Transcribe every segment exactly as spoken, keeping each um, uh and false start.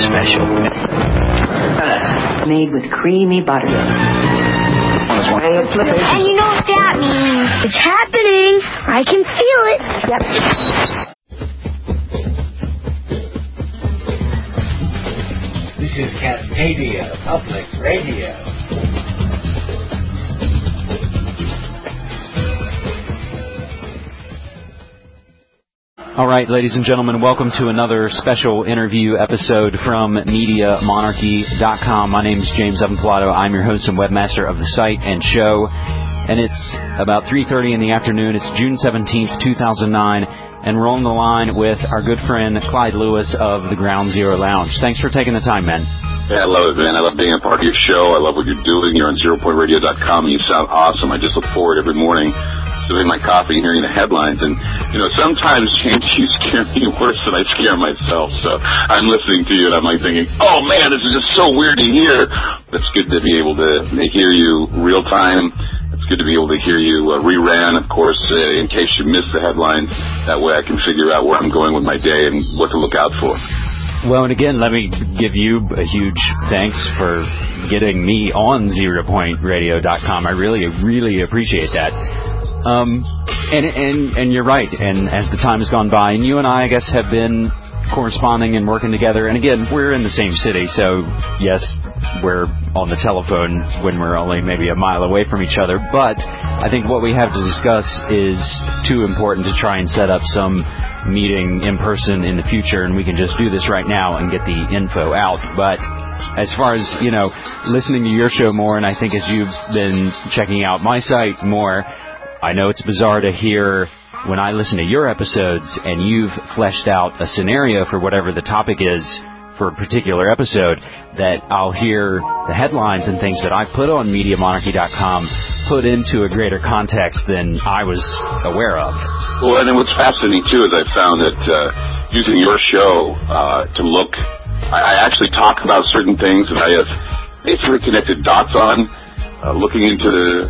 special episode. Made with creamy butter. And you know what that means. It's happening. I can feel it. Yep. This is Cascadia Public Radio. All right, ladies and gentlemen, welcome to another special interview episode from Media Monarchy dot com. My name is James Evan Pilato. I'm your host and webmaster of the site and show. And it's about three thirty in the afternoon. It's June seventeenth, two thousand nine. And we're on the line with our good friend Clyde Lewis of the Ground Zero Lounge. Thanks for taking the time, man. Yeah, I love it, man. I love being a part of your show. I love what you're doing. You're on zero point radio dot com, and you sound awesome. I just look forward every morning doing my coffee and hearing the headlines. And, you know, sometimes, James, you scare me worse than I scare myself. So I'm listening to you, and I'm like thinking, oh, man, this is just so weird to hear. But it's good to be able to hear you real time. It's good to be able to hear you uh, reran, of course, uh, in case you miss the headlines. That way I can figure out where I'm going with my day and what to look out for. Well, and again, let me give you a huge thanks for getting me on zero point radio dot com. I really, really appreciate that. Um, and, and, and you're right. And as the time has gone by, and you and I, I guess, have been corresponding and working together. And again, we're in the same city. So yes, we're on the telephone when we're only maybe a mile away from each other. But I think what we have to discuss is too important to try and set up some meeting in person in the future. And we can just do this right now and get the info out. But as far as, you know, listening to your show more, and I think as you've been checking out my site more, I know it's bizarre to hear when I listen to your episodes and you've fleshed out a scenario for whatever the topic is for a particular episode, that I'll hear the headlines and things that I put on Media Monarchy dot com put into a greater context than I was aware of. Well, and then what's fascinating, too, is I found that uh, using your show uh, to look, I, I actually talk about certain things that I have basically connected dots on, uh, looking into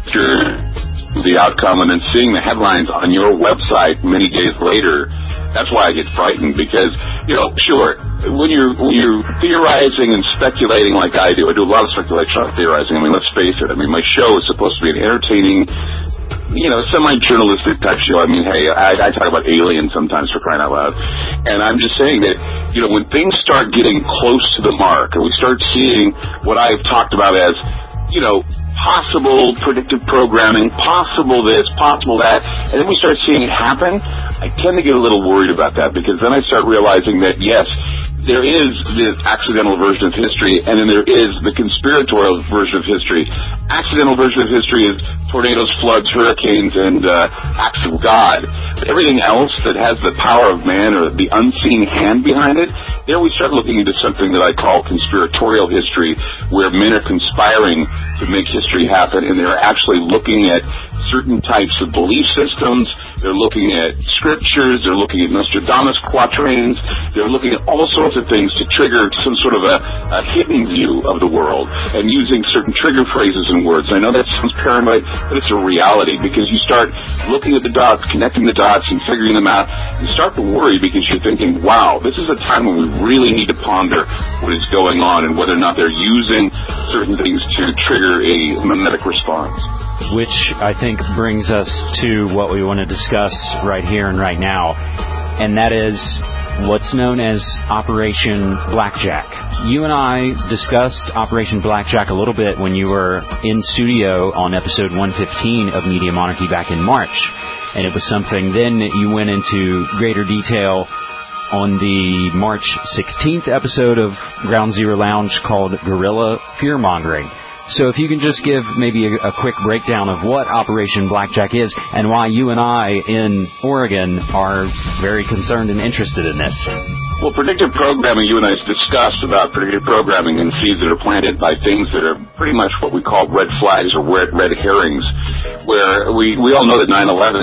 the... the outcome, and then seeing the headlines on your website many days later. That's why I get frightened, because, you know, sure, when you're when you're theorizing and speculating like I do, I do a lot of speculation on theorizing. I mean, let's face it. I mean, my show is supposed to be an entertaining, you know, semi-journalistic type show. I mean, hey, I, I talk about aliens sometimes, for crying out loud. And I'm just saying that, you know, when things start getting close to the mark, and we start seeing what I've talked about as, you know, possible predictive programming, possible this, possible that, and then we start seeing it happen, I tend to get a little worried about that, because then I start realizing that, yes, there is the accidental version of history, and then there is the conspiratorial version of history. Accidental version of history is tornadoes, floods, hurricanes, and uh, acts of God. But everything else that has the power of man or the unseen hand behind it, there we start looking into something that I call conspiratorial history, where men are conspiring to make history happen, and they're actually looking at certain types of belief systems. They're looking at scriptures. They're looking at Nostradamus quatrains. They're looking at all sorts of things to trigger some sort of a, a hidden view of the world, and using certain trigger phrases and words. I know that sounds paranoid, but it's a reality, because you start looking at the dots, connecting the dots, and figuring them out. You start to worry, because you're thinking, wow, this is a time when we really need to ponder what is going on and whether or not they're using certain things to trigger a mimetic response. Which I think brings us to what we want to discuss right here and right now, and that is what's known as Operation Blackjack. You and I discussed Operation Blackjack a little bit when you were in studio on episode one fifteen of Media Monarchy back in March, and it was something then that you went into greater detail on the March sixteenth episode of Ground Zero Lounge called Guerrilla Fear-Mongering. So if you can just give maybe a, a quick breakdown of what Operation Blackjack is and why you and I in Oregon are very concerned and interested in this. Well, predictive programming, you and I discussed about predictive programming and seeds that are planted by things that are pretty much what we call red flags or red, red herrings, where we, we all know that nine eleven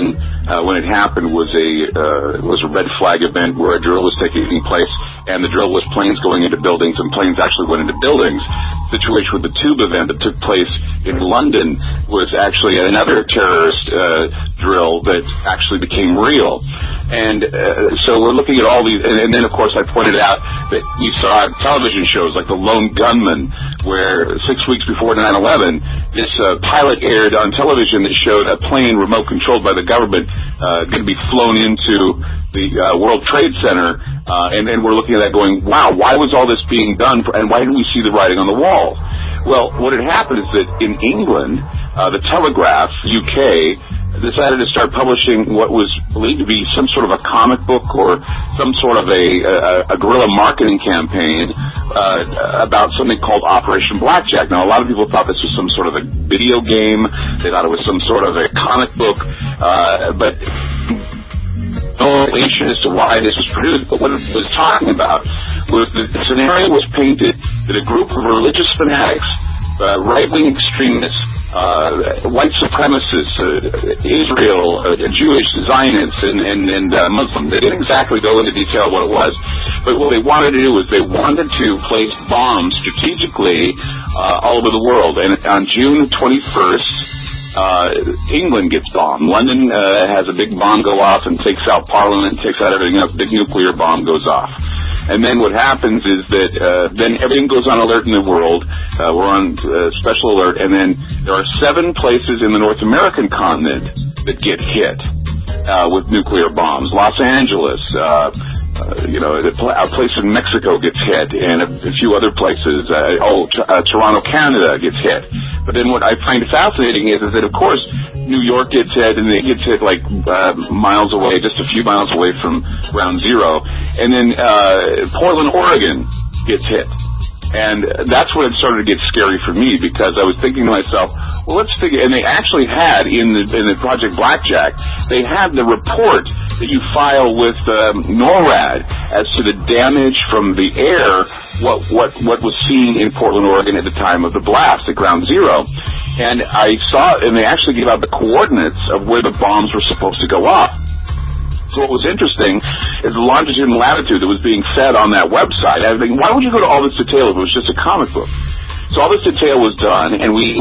uh, when it happened was a uh, was a red flag event where a drill was taking place, and the drill was planes going into buildings, and planes actually went into buildings. The situation with the tube event that took place in London was actually another terrorist uh, drill that actually became real. And uh, so we're looking at all these, and, and then of course I pointed out that you saw television shows like The Lone Gunman, where six weeks before nine eleven, this uh, pilot aired on television that showed a plane remote controlled by the government uh, going to be flown into the uh, World Trade Center, uh, and then we're looking at that going, wow, why was all this being done, for, and why didn't we see the writing on the wall? Well, what had happened is that in England, uh, the Telegraph, U K, decided to start publishing what was believed to be some sort of a comic book or some sort of a, a, a guerrilla marketing campaign uh, about something called Operation Blackjack. Now, a lot of people thought this was some sort of a video game. They thought it was some sort of a comic book, uh, but no explanation as to why this was produced. But what it was talking about was that the scenario was painted that a group of religious fanatics, uh, right-wing extremists, Uh, white supremacists, uh, Israel, uh, Jewish, Zionists, and, and, and uh, Muslims. They didn't exactly go into detail what it was, but what they wanted to do was they wanted to place bombs strategically uh, all over the world. And on June twenty-first, uh, England gets bombed. London uh, has a big bomb go off and takes out Parliament, takes out everything else. Big nuclear bomb goes off. And then what happens is that uh, then everything goes on alert in the world. Uh, we're on uh, special alert. And then there are seven places in the North American continent that get hit uh, with nuclear bombs. Los Angeles, uh, uh, you know, the pl- a place in Mexico gets hit, and a, a few other places. Uh, oh, t- uh, Toronto, Canada gets hit. But then what I find fascinating is, is that, of course, New York gets hit, and it gets hit like uh, miles away, just a few miles away from ground zero. And then uh, Portland, Oregon gets hit. And that's when it started to get scary for me, because I was thinking to myself, well, let's figure, and they actually had in the, in the Project Blackjack, they had the report that you file with um, NORAD as to the damage from the air, what, what, what was seen in Portland, Oregon at the time of the blast at ground zero. And I saw, and they actually gave out the coordinates of where the bombs were supposed to go off. So what was interesting is the longitude and latitude that was being said on that website. I was thinking, why would you go to all this detail if it was just a comic book? So all this detail was done, and we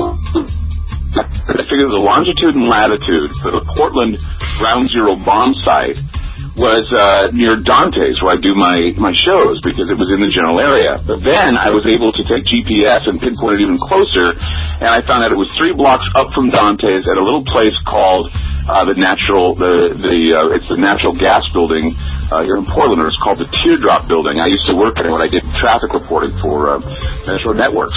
I figured the longitude and latitude for the Portland Ground Zero bomb site was uh, near Dante's, where I do my, my shows, because it was in the general area. But then I was able to take G P S and pinpoint it even closer, and I found out it was three blocks up from Dante's at a little place called Uh, the natural, the, the, uh, it's the natural gas building, uh, here in Portland, or it's called the Teardrop Building. I used to work in it when I did traffic reporting for, uh, Metro Networks.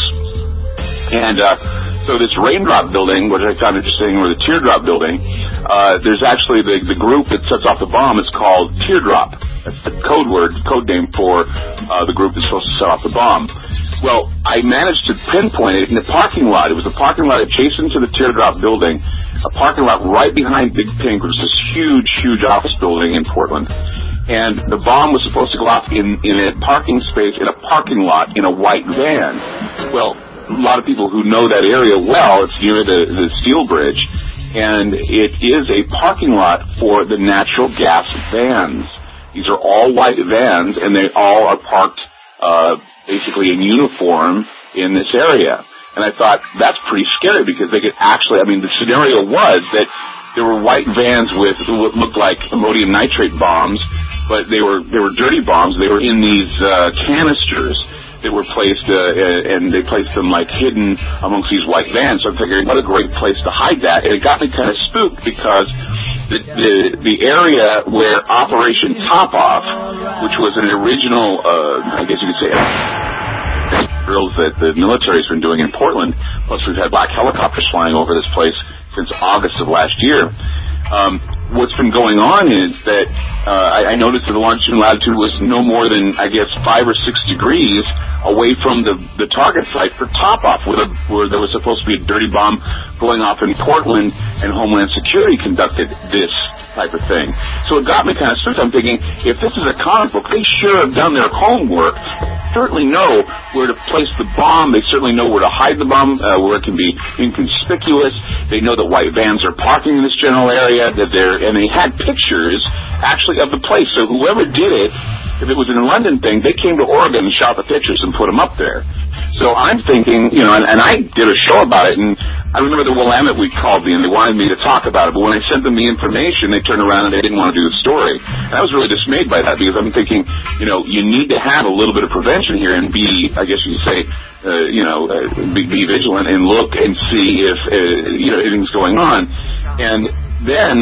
And, uh, so this Raindrop Building, which I found interesting, or the Teardrop Building, uh, there's actually the, the group that sets off the bomb is called Teardrop. That's the code word, code name for, uh, the group that's supposed to set off the bomb. Well, I managed to pinpoint it in the parking lot. It was a parking lot adjacent to the Teardrop Building, a parking lot right behind Big Pink, which is this huge, huge office building in Portland. And the bomb was supposed to go off in, in a parking space in a parking lot in a white van. Well, a lot of people who know that area well, it's near the, the Steel Bridge, and it is a parking lot for the natural gas vans. These are all white vans, and they all are parked uh, basically in uniform in this area. And I thought, that's pretty scary, because they could actually, I mean, the scenario was that there were white vans with what looked like ammonium nitrate bombs, but they were they were dirty bombs. They were in these uh, canisters that were placed, uh, and they placed them like hidden amongst these white vans. So I'm figuring, what a great place to hide that. And it got me kind of spooked, because the the, the area where Operation Top Off, which was an original, uh, I guess you could say, drills that the military's been doing in Portland, plus we've had black helicopters flying over this place since August of last year. Um, what's been going on is that uh, I, I noticed that the longitude and latitude was no more than, I guess, five or six degrees away from the, the target site for Top-Off, where, the, where there was supposed to be a dirty bomb going off in Portland, and Homeland Security conducted this type of thing. So it got me kind of spooked. I'm thinking, if this is a comic book, they sure have done their homework certainly know where to place the bomb. They certainly know where to hide the bomb, uh, where it can be inconspicuous. They know that white vans are parking in this general area, that they're, and they had pictures, actually, of the place. So whoever did it, if it was a London thing, they came to Oregon and shot the pictures and put them up there. So I'm thinking, you know, and, and I did a show about it, and I remember the Willamette Week called me, and they wanted me to talk about it, but when I sent them the information, they turned around and they didn't want to do the story. And I was really dismayed by that, because I'm thinking, you know, you need to have a little bit of prevention here and be, I guess you could say, uh, you know, uh, be, be vigilant and look and see if, uh, you know, anything's going on. And then,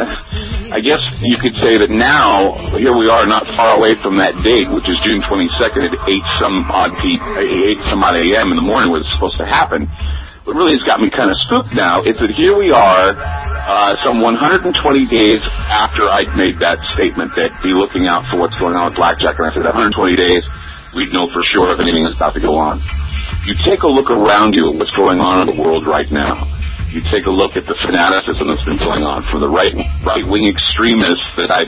I guess you could say that now, here we are not far away from that date, which is June twenty-second at eight some odd p, eight some odd a.m. in the morning where it's supposed to happen. What really has got me kind of spooked now is that here we are, uh, some one hundred twenty days after I made that statement that be looking out for what's going on with Blackjack, and I said one hundred twenty days, we'd know for sure if anything is about to go on. You take a look around you at what's going on in the world right now. You take a look at the fanaticism that's been going on from the right, right-wing extremists that I,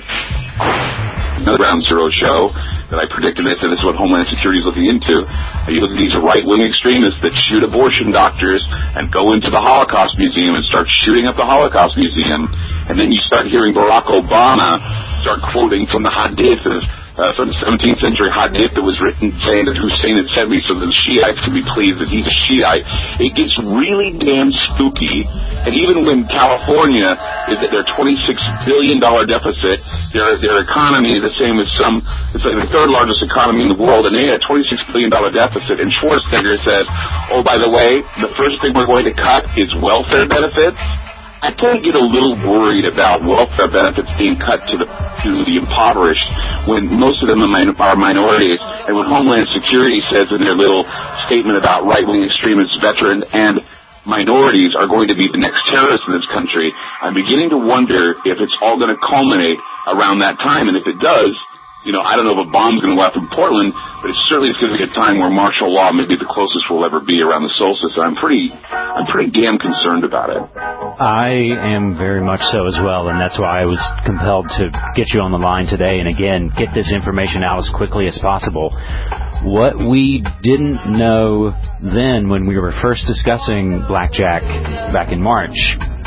another Ground Zero show that I predicted this, and this is what Homeland Security is looking into. You look at these right-wing extremists that shoot abortion doctors and go into the Holocaust Museum and start shooting up the Holocaust Museum, and then you start hearing Barack Obama start quoting from the Hadith of Uh, from the seventeenth century hadith that was written saying that Hussein had sent me so that the Shiites could be pleased that he's a Shiite. It gets really damn spooky. And even when California is at their twenty-six billion dollars deficit, their their economy is the same as some, it's like the third largest economy in the world, and they had a twenty-six billion dollars deficit, and Schwarzenegger says, oh, by the way, the first thing we're going to cut is welfare benefits. I kind of get a little worried about welfare benefits being cut to the to the impoverished when most of them are, min- are minorities, and when Homeland Security says in their little statement about right-wing extremists, veterans, and minorities are going to be the next terrorists in this country, I'm beginning to wonder if it's all going to culminate around that time, and if it does, you know, I don't know if a bomb's going to go off in Portland, but it certainly is going to be a time where martial law may be the closest we'll ever be around the solstice. And I'm pretty, I'm pretty damn concerned about it. I am very much so as well, and that's why I was compelled to get you on the line today and, again, get this information out as quickly as possible. What we didn't know then when we were first discussing Blackjack back in March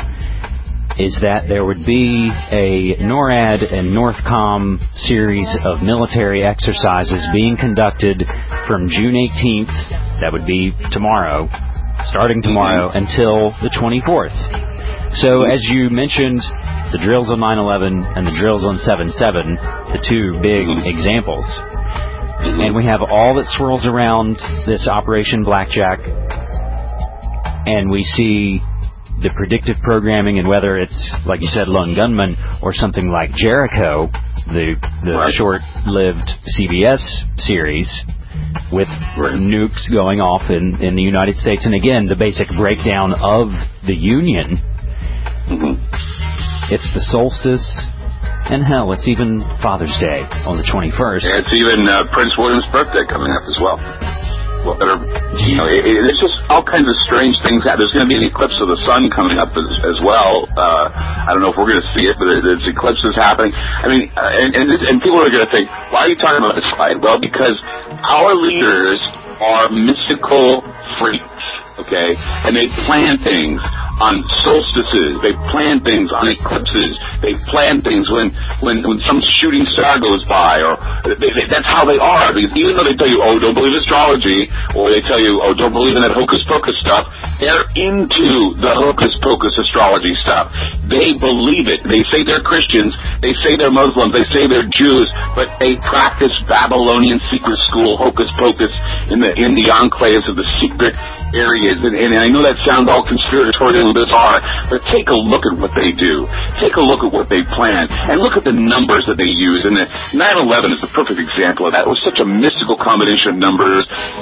is that there would be a NORAD and NORTHCOM series of military exercises being conducted from June eighteenth, that would be tomorrow, starting tomorrow, mm-hmm. until the twenty-fourth. So, as you mentioned, the drills on nine eleven and the drills on seven seven, the two big mm-hmm. examples. Mm-hmm. And we have all that swirls around this Operation Blackjack, and we see the predictive programming, and whether it's, like you said, Lone Gunman, or something like Jericho, the the right. short-lived C B S series with right. nukes going off in, in the United States. And again, the basic breakdown of the Union. Mm-hmm. It's the solstice, and hell, it's even Father's Day on the twenty-first. Yeah, it's even uh, Prince William's birthday coming up as well. Well, are, you know, it, it, it's just all kinds of strange things. There's going to be an eclipse of the sun coming up as, as well. Uh, I don't know if we're going to see it, but there's eclipses happening. I mean, uh, and, and, and people are going to think, why are you talking about this slide? Well, because our leaders are mystical freaks, okay? And they plan things on solstices. They plan things on eclipses. They plan things when when, when some shooting star goes by, or they, they, that's how they are. Because even though they tell you, oh, don't believe astrology, or they tell you, oh, don't believe in that hocus pocus stuff, they're into the hocus pocus astrology stuff. They believe it. They say they're Christians. They say they're Muslims. They say they're Jews, but they practice Babylonian secret school hocus pocus in the in the enclaves of the secret areas. And, and I know that sounds all conspiratorial and bizarre, but take a look at what they do. Take a look at what they plan, and look at the numbers that they use. And the nine eleven is the perfect example of that. It was such a mystical combination of numbers,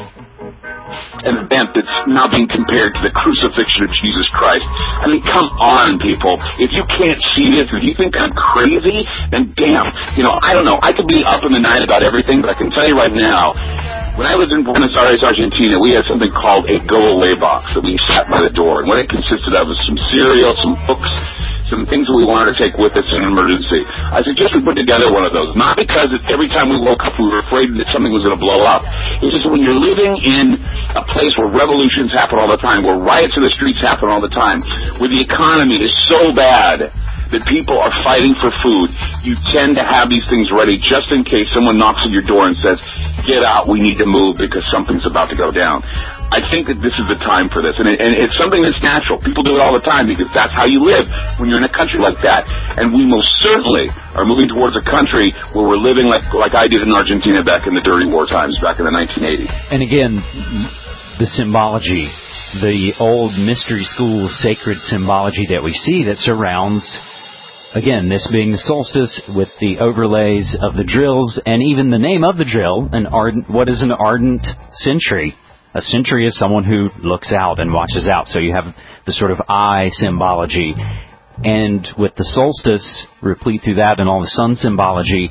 an event that's now being compared to the crucifixion of Jesus Christ. I mean, come on, people. If you can't see this, if you think I'm crazy, then damn, you know, I don't know. I could be up in the night about everything, but I can tell you right now, when I was in Buenos Aires, Argentina, we had something called a go-away box that we sat by the door. And what it consisted of was some cereal, some books, some things that we wanted to take with us in an emergency. I suggest we put together one of those, not because it's every time we woke up we were afraid that something was going to blow up. It's just when you're living in a place where revolutions happen all the time, where riots in the streets happen all the time, where the economy is so bad that people are fighting for food, you tend to have these things ready just in case someone knocks at your door and says, get out, we need to move because something's about to go down. I think that this is the time for this, and, it, and it's something that's natural. People do it all the time because that's how you live when you're in a country like that. And we most certainly are moving towards a country where we're living like, like I did in Argentina back in the dirty war times, back in the nineteen eighties. And again, the symbology, the old mystery school sacred symbology that we see that surrounds, again, this being the solstice with the overlays of the drills and even the name of the drill, an ardent, what is an ardent sentry? A sentry is someone who looks out and watches out. So you have the sort of eye symbology. And with the solstice, replete through that and all the sun symbology,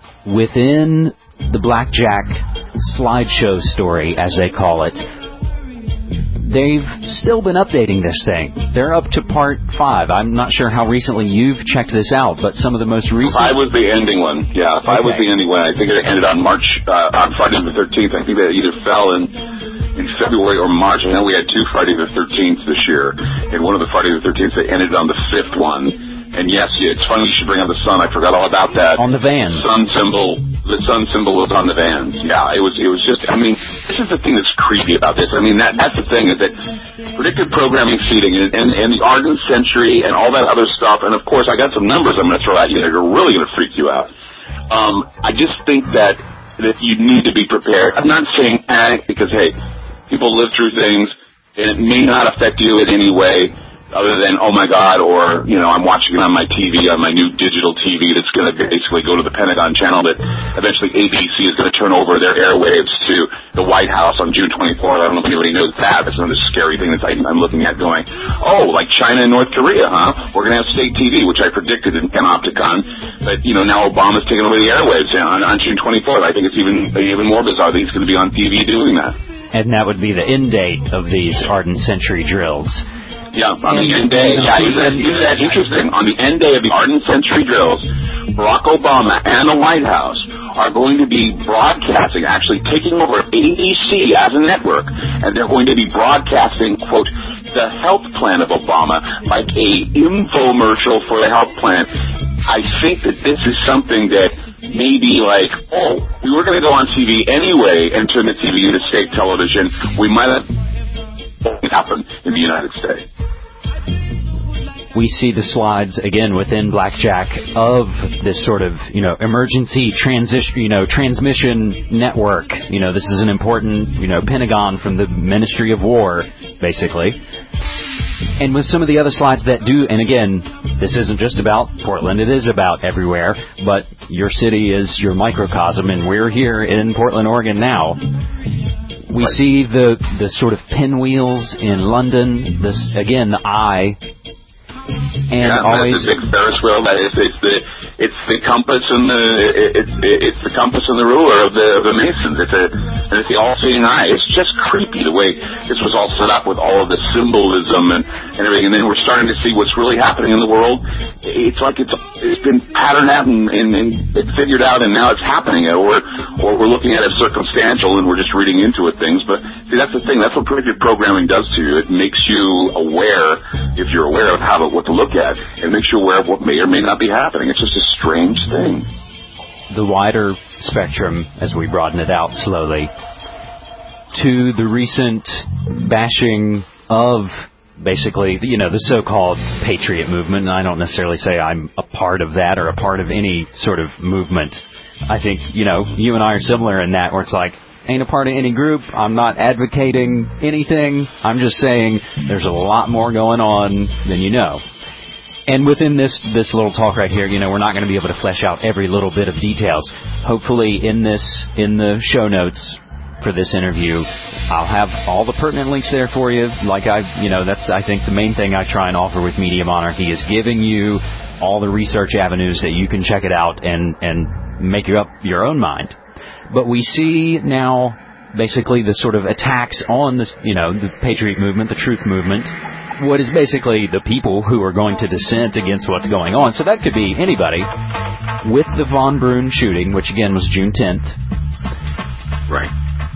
within the Blackjack slideshow story, as they call it, they've still been updating this thing. They're up to part five. I'm not sure how recently you've checked this out, but some of the most recent... Five was the ending one. Yeah, five okay. was the ending one. I think it ended on March, uh, on Friday the thirteenth. I think that either fell in, in February or March. I know we had two Friday the thirteenth this year. And one of the Friday the thirteenth, they ended on the fifth one. And yes, yeah, it's funny you should bring up the sun. I forgot all about that. On the vans. Sun symbol. The sun symbol was on the vans. Yeah, it was. It was just. I mean, this is the thing that's creepy about this. I mean, that that's the thing is that predictive programming seeding and, and, and the Ardent Century and all that other stuff. And of course, I got some numbers I'm going to throw at you that are really going to freak you out. Um, I just think that that you need to be prepared. I'm not saying panic because hey, people live through things and it may not affect you in any way. Other than, oh my God, or, you know, I'm watching it on my T V, on my new digital T V that's going to basically go to the Pentagon channel that eventually A B C is going to turn over their airwaves to the White House on June twenty-fourth. I don't know if anybody knows that. That's another scary thing that I'm looking at going, oh, like China and North Korea, huh? We're going to have state T V, which I predicted in Panopticon. But, you know, now Obama's taking over the airwaves on, on June twenty-fourth. I think it's even even more bizarre that he's going to be on T V doing that. And that would be the end date of these Ardent Century drills. Yeah, on the end day, yeah, isn't that, isn't that interesting? On the end day of the Ardent Century drills, Barack Obama and the White House are going to be broadcasting, actually taking over A B C as a network, and they're going to be broadcasting, quote, the health plan of Obama, like a infomercial for the health plan. I think that this is something that maybe like, oh, we were going to go on T V anyway and turn the T V into state television. We might have happen in the United States. We see the slides again within Blackjack of this sort of, you know, emergency transition, you know, transmission network. You know, this is an important, you know, Pentagon from the Ministry of War, basically. And with some of the other slides that do, and again, this isn't just about Portland, it is about everywhere, but your city is your microcosm, and we're here in Portland, Oregon now. We right. see the the sort of pinwheels in London, this, again, the eye. And yeah, always the big Ferris wheel. It's, it's the it's the compass and the it's it's the compass and the ruler of the of the Masons. It's a and it's the all-seeing eye. It's just creepy the way this was all set up with all of the symbolism and, and everything. And then we're starting to see what's really happening in the world. It's like it's it's been patterned out and, and, and it's figured out, and now it's happening. Or or we're looking at it circumstantial and we're just reading into it things. But see, that's the thing. That's what predictive programming does to you. It makes you aware, if you're aware of how to what to look at, and makes you aware of what may or may not be happening. It's just a strange thing. The wider spectrum, as we broaden it out slowly, to the recent bashing of basically, you know, the so-called patriot movement, and I don't necessarily say I'm a part of that or a part of any sort of movement. I think, you know, you and I are similar in that, where it's like, ain't a part of any group. I'm not advocating anything. I'm just saying there's a lot more going on than you know. And within this this little talk right here, you know, we're not going to be able to flesh out every little bit of details. Hopefully in this, in the show notes for this interview, I'll have all the pertinent links there for you. Like I, you know, that's, I think, the main thing I try and offer with Media Monarchy is giving you all the research avenues that you can check it out and, and make you up your own mind. But we see now basically the sort of attacks on the, you know, the Patriot movement, the Truth movement, what is basically the people who are going to dissent against what's going on. So that could be anybody. With the Von Brunn shooting, which again was June tenth. Right.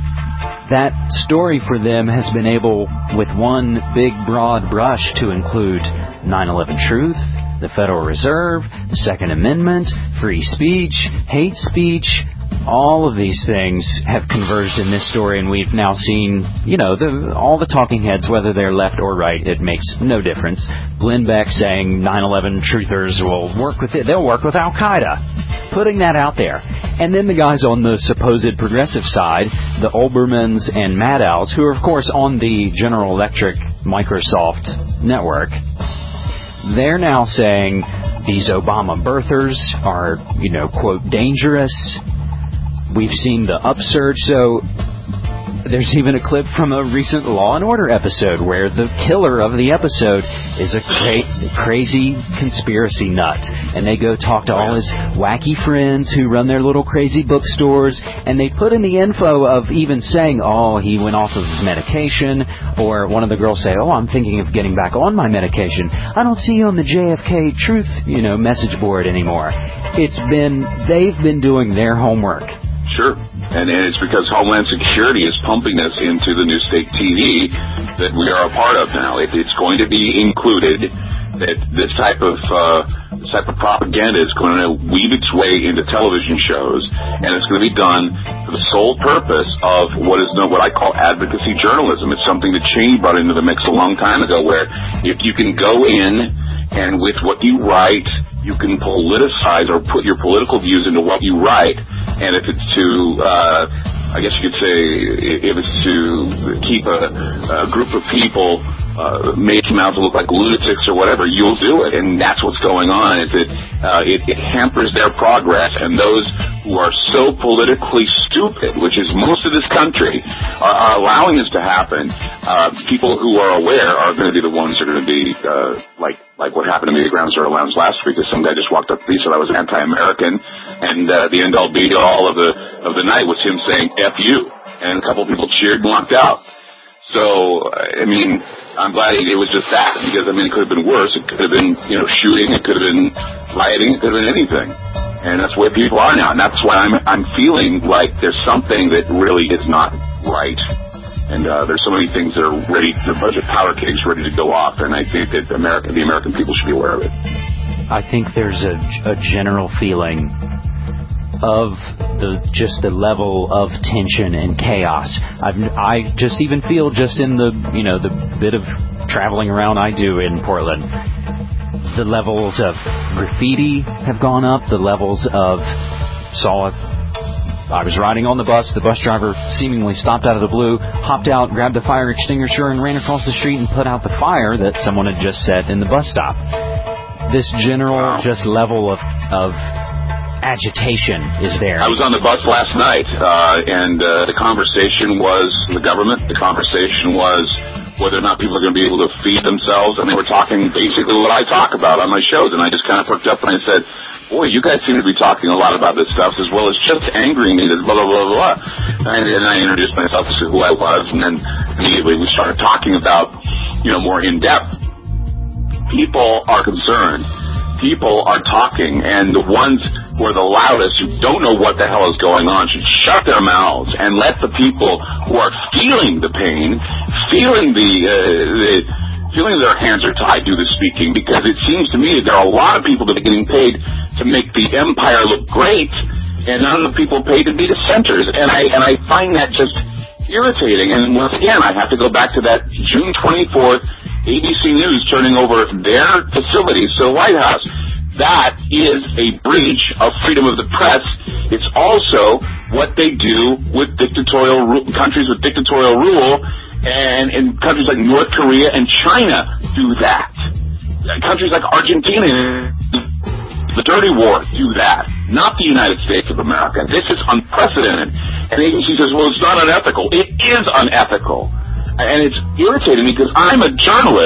That story for them has been able, with one big broad brush, to include nine eleven Truth, the Federal Reserve, the Second Amendment, free speech, hate speech. All of these things have converged in this story, and we've now seen, you know, the, all the talking heads, whether they're left or right, it makes no difference. Glenn Beck saying nine eleven truthers will work with it. They'll work with Al-Qaeda. Putting that out there. And then the guys on the supposed progressive side, the Olbermanns and Maddows, who are, of course, on the General Electric Microsoft network, they're now saying these Obama birthers are, you know, quote, dangerous. We've seen the upsurge, so there's even a clip from a recent Law and Order episode where the killer of the episode is a cra- crazy conspiracy nut. And they go talk to all his wacky friends who run their little crazy bookstores, and they put in the info of even saying, oh, he went off of his medication, or one of the girls say, oh, I'm thinking of getting back on my medication. I don't see you on the J F K Truth, you know, message board anymore. It's been, they've been doing their homework. Sure. And, and it's because Homeland Security is pumping us into the new state T V that we are a part of now. It, it's going to be included that this type of uh, this type of propaganda is going to weave its way into television shows, and it's going to be done for the sole purpose of what is known, what I call advocacy journalism. It's something that Cheney brought into the mix a long time ago, where if you can go in and with what you write, you can politicize or put your political views into what you write. And if it's to, uh, I guess you could say, if it's to keep a, a group of people uh, making out to look like lunatics or whatever, you'll do it. And that's what's going on. Is it, uh, it, it hampers their progress. And those who are so politically stupid, which is most of this country, are, are allowing this to happen. Uh, people who are aware are going to be the ones who are going to be uh, like like what happened to me at Ground Zero Lounge last week. Is some guy just walked up to me and said I was anti-American, and uh, the end all be all of the of the night was him saying F you, and a couple of people cheered and walked out. So, I mean, I'm glad it was just that, because, I mean, it could have been worse. It could have been, you know, shooting. It could have been rioting. It could have been anything. And that's where people are now. And that's why I'm I'm feeling like there's something that really is not right. And uh, there's so many things that are ready, the budget powder kegs ready to go off. And I think that America, the American people should be aware of it. I think there's a, a general feeling of the just the level of tension and chaos. I've, I just even feel just in the, you know, the bit of traveling around I do in Portland, the levels of graffiti have gone up. The levels of, saw it, I was riding on the bus, the bus driver seemingly stopped out of the blue, hopped out, grabbed a fire extinguisher and ran across the street and put out the fire that someone had just set in the bus stop. This general just level of, of agitation is there. I was on the bus last night, uh, and uh, the conversation was the government. The conversation was whether or not people are going to be able to feed themselves, and they were talking basically what I talk about on my shows, and I just kind of perked up and I said, boy, you guys seem to be talking a lot about this stuff, as well as just angering me, blah, blah, blah, blah. And, and I introduced myself as to who I was, and then immediately we started talking about, you know, more in depth. People are concerned. People are talking, and the ones who are the loudest, who don't know what the hell is going on, should shut their mouths and let the people who are feeling the pain, feeling the, uh, the feeling their hands are tied, do the speaking, because it seems to me that there are a lot of people that are getting paid to make the empire look great, and none of the people paid to be dissenters, and I and I find that just irritating. And once again, I have to go back to that June twenty-fourth A B C News turning over their facilities to the White House. That is a breach of freedom of the press. It's also what they do with dictatorial ru- countries with dictatorial rule, and in countries like North Korea and China do that. Countries like Argentina, the dirty war, do that. Not the United States of America. This is unprecedented. And A B C says, well, it's not unethical. It is unethical. And it's irritating me because I'm a journalist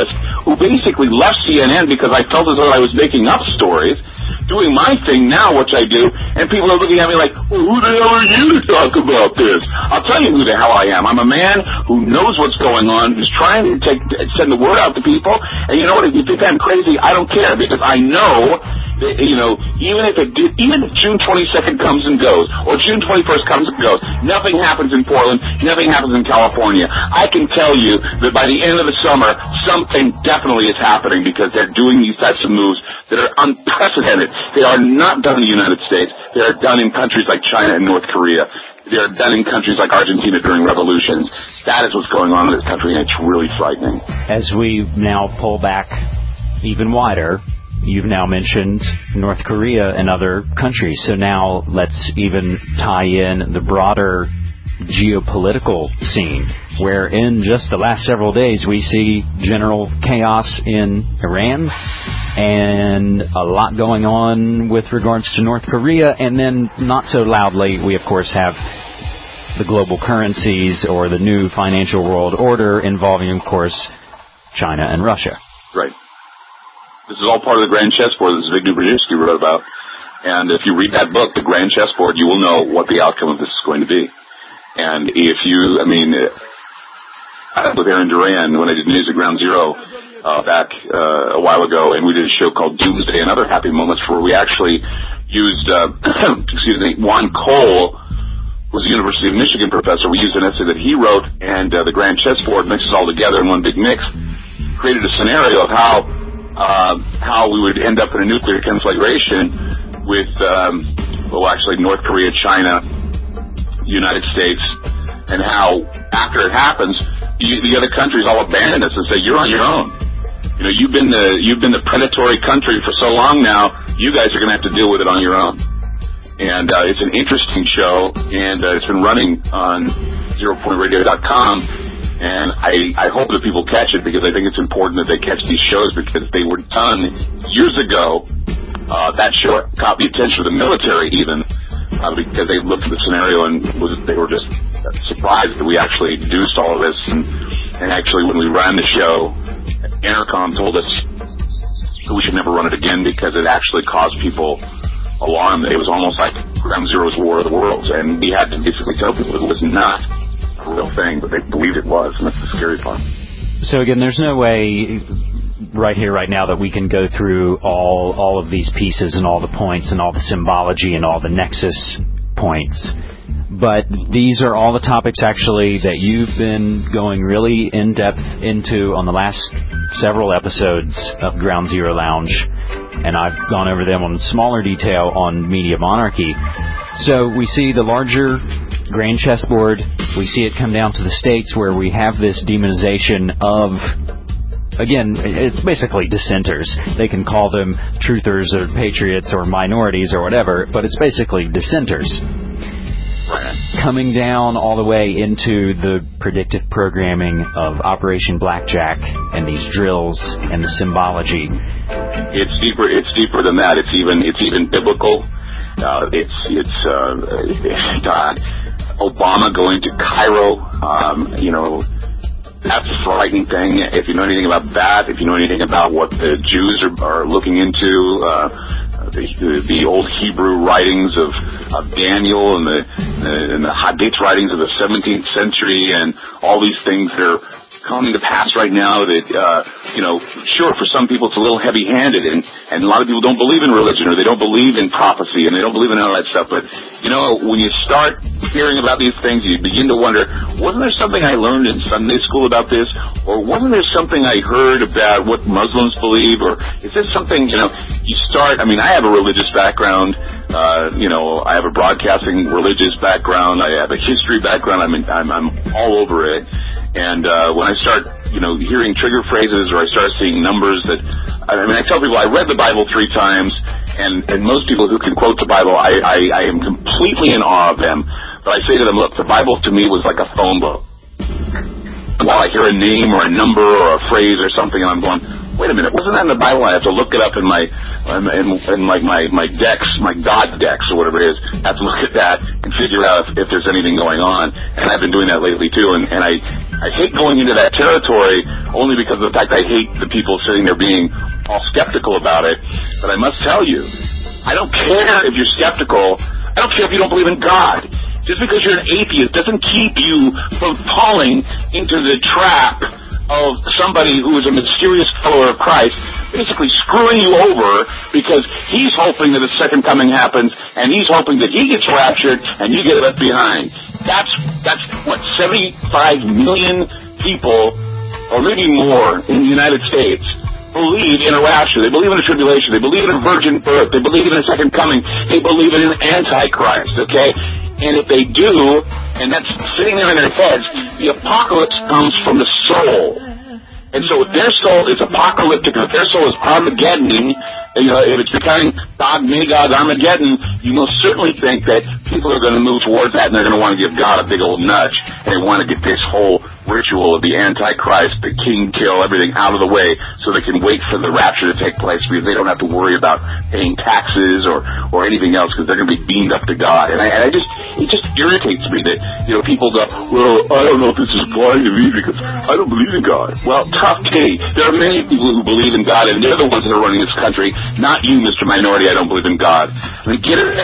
who basically left C N N because I felt as though I was making up stories, doing my thing now, which I do, and people are looking at me like, well, who the hell are you to talk about this? I'll tell you who the hell I am. I'm a man who knows what's going on, who's trying to take, send the word out to people, and you know what, if you think I'm crazy, I don't care, because I know that, you know, even if it did, even if June twenty-second comes and goes, or June twenty-first comes and goes, nothing happens in Portland, nothing happens in California. I can tell you that by the end of the summer, something definitely is happening, because they're doing these types of moves that are unprecedented. They are not done in the United States. They are done in countries like China and North Korea. They are done in countries like Argentina during revolutions. That is what's going on in this country, and it's really frightening. As we now pull back even wider, you've now mentioned North Korea and other countries. So now let's even tie in the broader geopolitical scene, where in just the last several days we see general chaos in Iran and a lot going on with regards to North Korea, and then not so loudly we of course have the global currencies or the new financial world order involving of course China and Russia. Right. This is all part of the Grand Chessboard that Zbigniew Brzezinski wrote about, and if you read that book, The Grand Chessboard, you will know what the outcome of this is going to be. And if you, I mean, uh, with Aaron Duran, when I did News at Ground Zero uh, back uh, a while ago, and we did a show called Doomsday and Other Happy Moments, where we actually used, uh, excuse me, Juan Cole, who was a University of Michigan professor. We used an essay that he wrote, and uh, the Grand Chessboard mixes all together in one big mix, created a scenario of how uh, how we would end up in a nuclear conflagration with, um, well, actually North Korea, China, United States, and how after it happens, you, the other countries all abandon us and say, "You're on your own. You know, you've been the you've been the predatory country for so long now. You guys are going to have to deal with it on your own." And uh, it's an interesting show, and uh, it's been running on zero point radio dot com. And I I hope that people catch it, because I think it's important that they catch these shows, because they were done years ago. Uh, that show caught the attention of the military even. Uh, because they looked at the scenario and was, they were just surprised that we actually deduced all of this. And, and actually, when we ran the show, Intercom told us that we should never run it again, because it actually caused people alarm. It was almost like Ground Zero's War of the Worlds, and we had to basically tell people it was not a real thing, but they believed it was, and that's the scary part. So again, there's no way right here, right now, that we can go through all all of these pieces and all the points and all the symbology and all the nexus points. But these are all the topics, actually, that you've been going really in-depth into on the last several episodes of Ground Zero Lounge, and I've gone over them in smaller detail on Media Monarchy. So we see the larger Grand Chessboard. We see it come down to the States, where we have this demonization of, again, it's basically dissenters. They can call them truthers or patriots or minorities or whatever, but it's basically dissenters. Coming down all the way into the predictive programming of Operation Blackjack and these drills and the symbology. It's deeper. It's deeper than that. It's even. It's even biblical. Uh, it's. It's. Uh, God, Obama going to Cairo. Um, you know. That's a frightening thing. If you know anything about that, if you know anything about what the Jews are, are looking into, uh, the, the, the old Hebrew writings of, of Daniel and the, the, and the Hadith writings of the seventeenth century, and all these things that are coming to pass right now that, uh, you know, sure, for some people it's a little heavy-handed, and, and a lot of people don't believe in religion, or they don't believe in prophecy, and they don't believe in all that stuff. But, you know, when you start hearing about these things, you begin to wonder, wasn't there something I learned in Sunday school about this? Or wasn't there something I heard about what Muslims believe? Or is this something, you know, you start, I mean, I have a religious background. Uh, you know, I have a broadcasting religious background. I have a history background. I mean, I'm, I'm all over it. And uh, when I start, you know, hearing trigger phrases, or I start seeing numbers that, I mean, I tell people I read the Bible three times, and, and most people who can quote the Bible, I, I, I am completely in awe of them. But I say to them, look, the Bible to me was like a phone book. While I hear a name or a number or a phrase or something, and I'm going, wait a minute, wasn't that in the Bible? I have to look it up in my, in, in like my, my decks, my God decks or whatever it is. I have to look at that and figure out if, if there's anything going on. And I've been doing that lately too. And, and I, I hate going into that territory only because of the fact I hate the people sitting there being all skeptical about it. But I must tell you, I don't care if you're skeptical. I don't care if you don't believe in God. Just because you're an atheist doesn't keep you from falling into the trap of somebody who is a mysterious follower of Christ, basically screwing you over because he's hoping that the second coming happens, and he's hoping that he gets raptured and you get left behind. That's, that's what, seventy-five million people, or maybe more, in the United States believe in a rapture. They believe in a tribulation. They believe in a virgin birth. They believe in a second coming. They believe in an antichrist, okay? And if they do, and that's sitting there in their heads, the apocalypse comes from the soul. And so if their soul is apocalyptic, if their soul is Armageddon, you know, if it's becoming God, Magog, Armageddon, you most certainly think that people are going to move towards that and they're going to want to give God a big old nudge. And they want to get this whole ritual of the Antichrist, the king kill, everything out of the way so they can wait for the rapture to take place because they don't have to worry about paying taxes or, or anything else because they're going to be beamed up to God. And I, and I just, it just irritates me that, you know, people go, well, I don't know if this is applying to me because I don't believe in God. Well, tough kitty. There are many people who believe in God and they're the ones that are running this country, not you, Mister Minority. I don't believe in God. I mean, get it.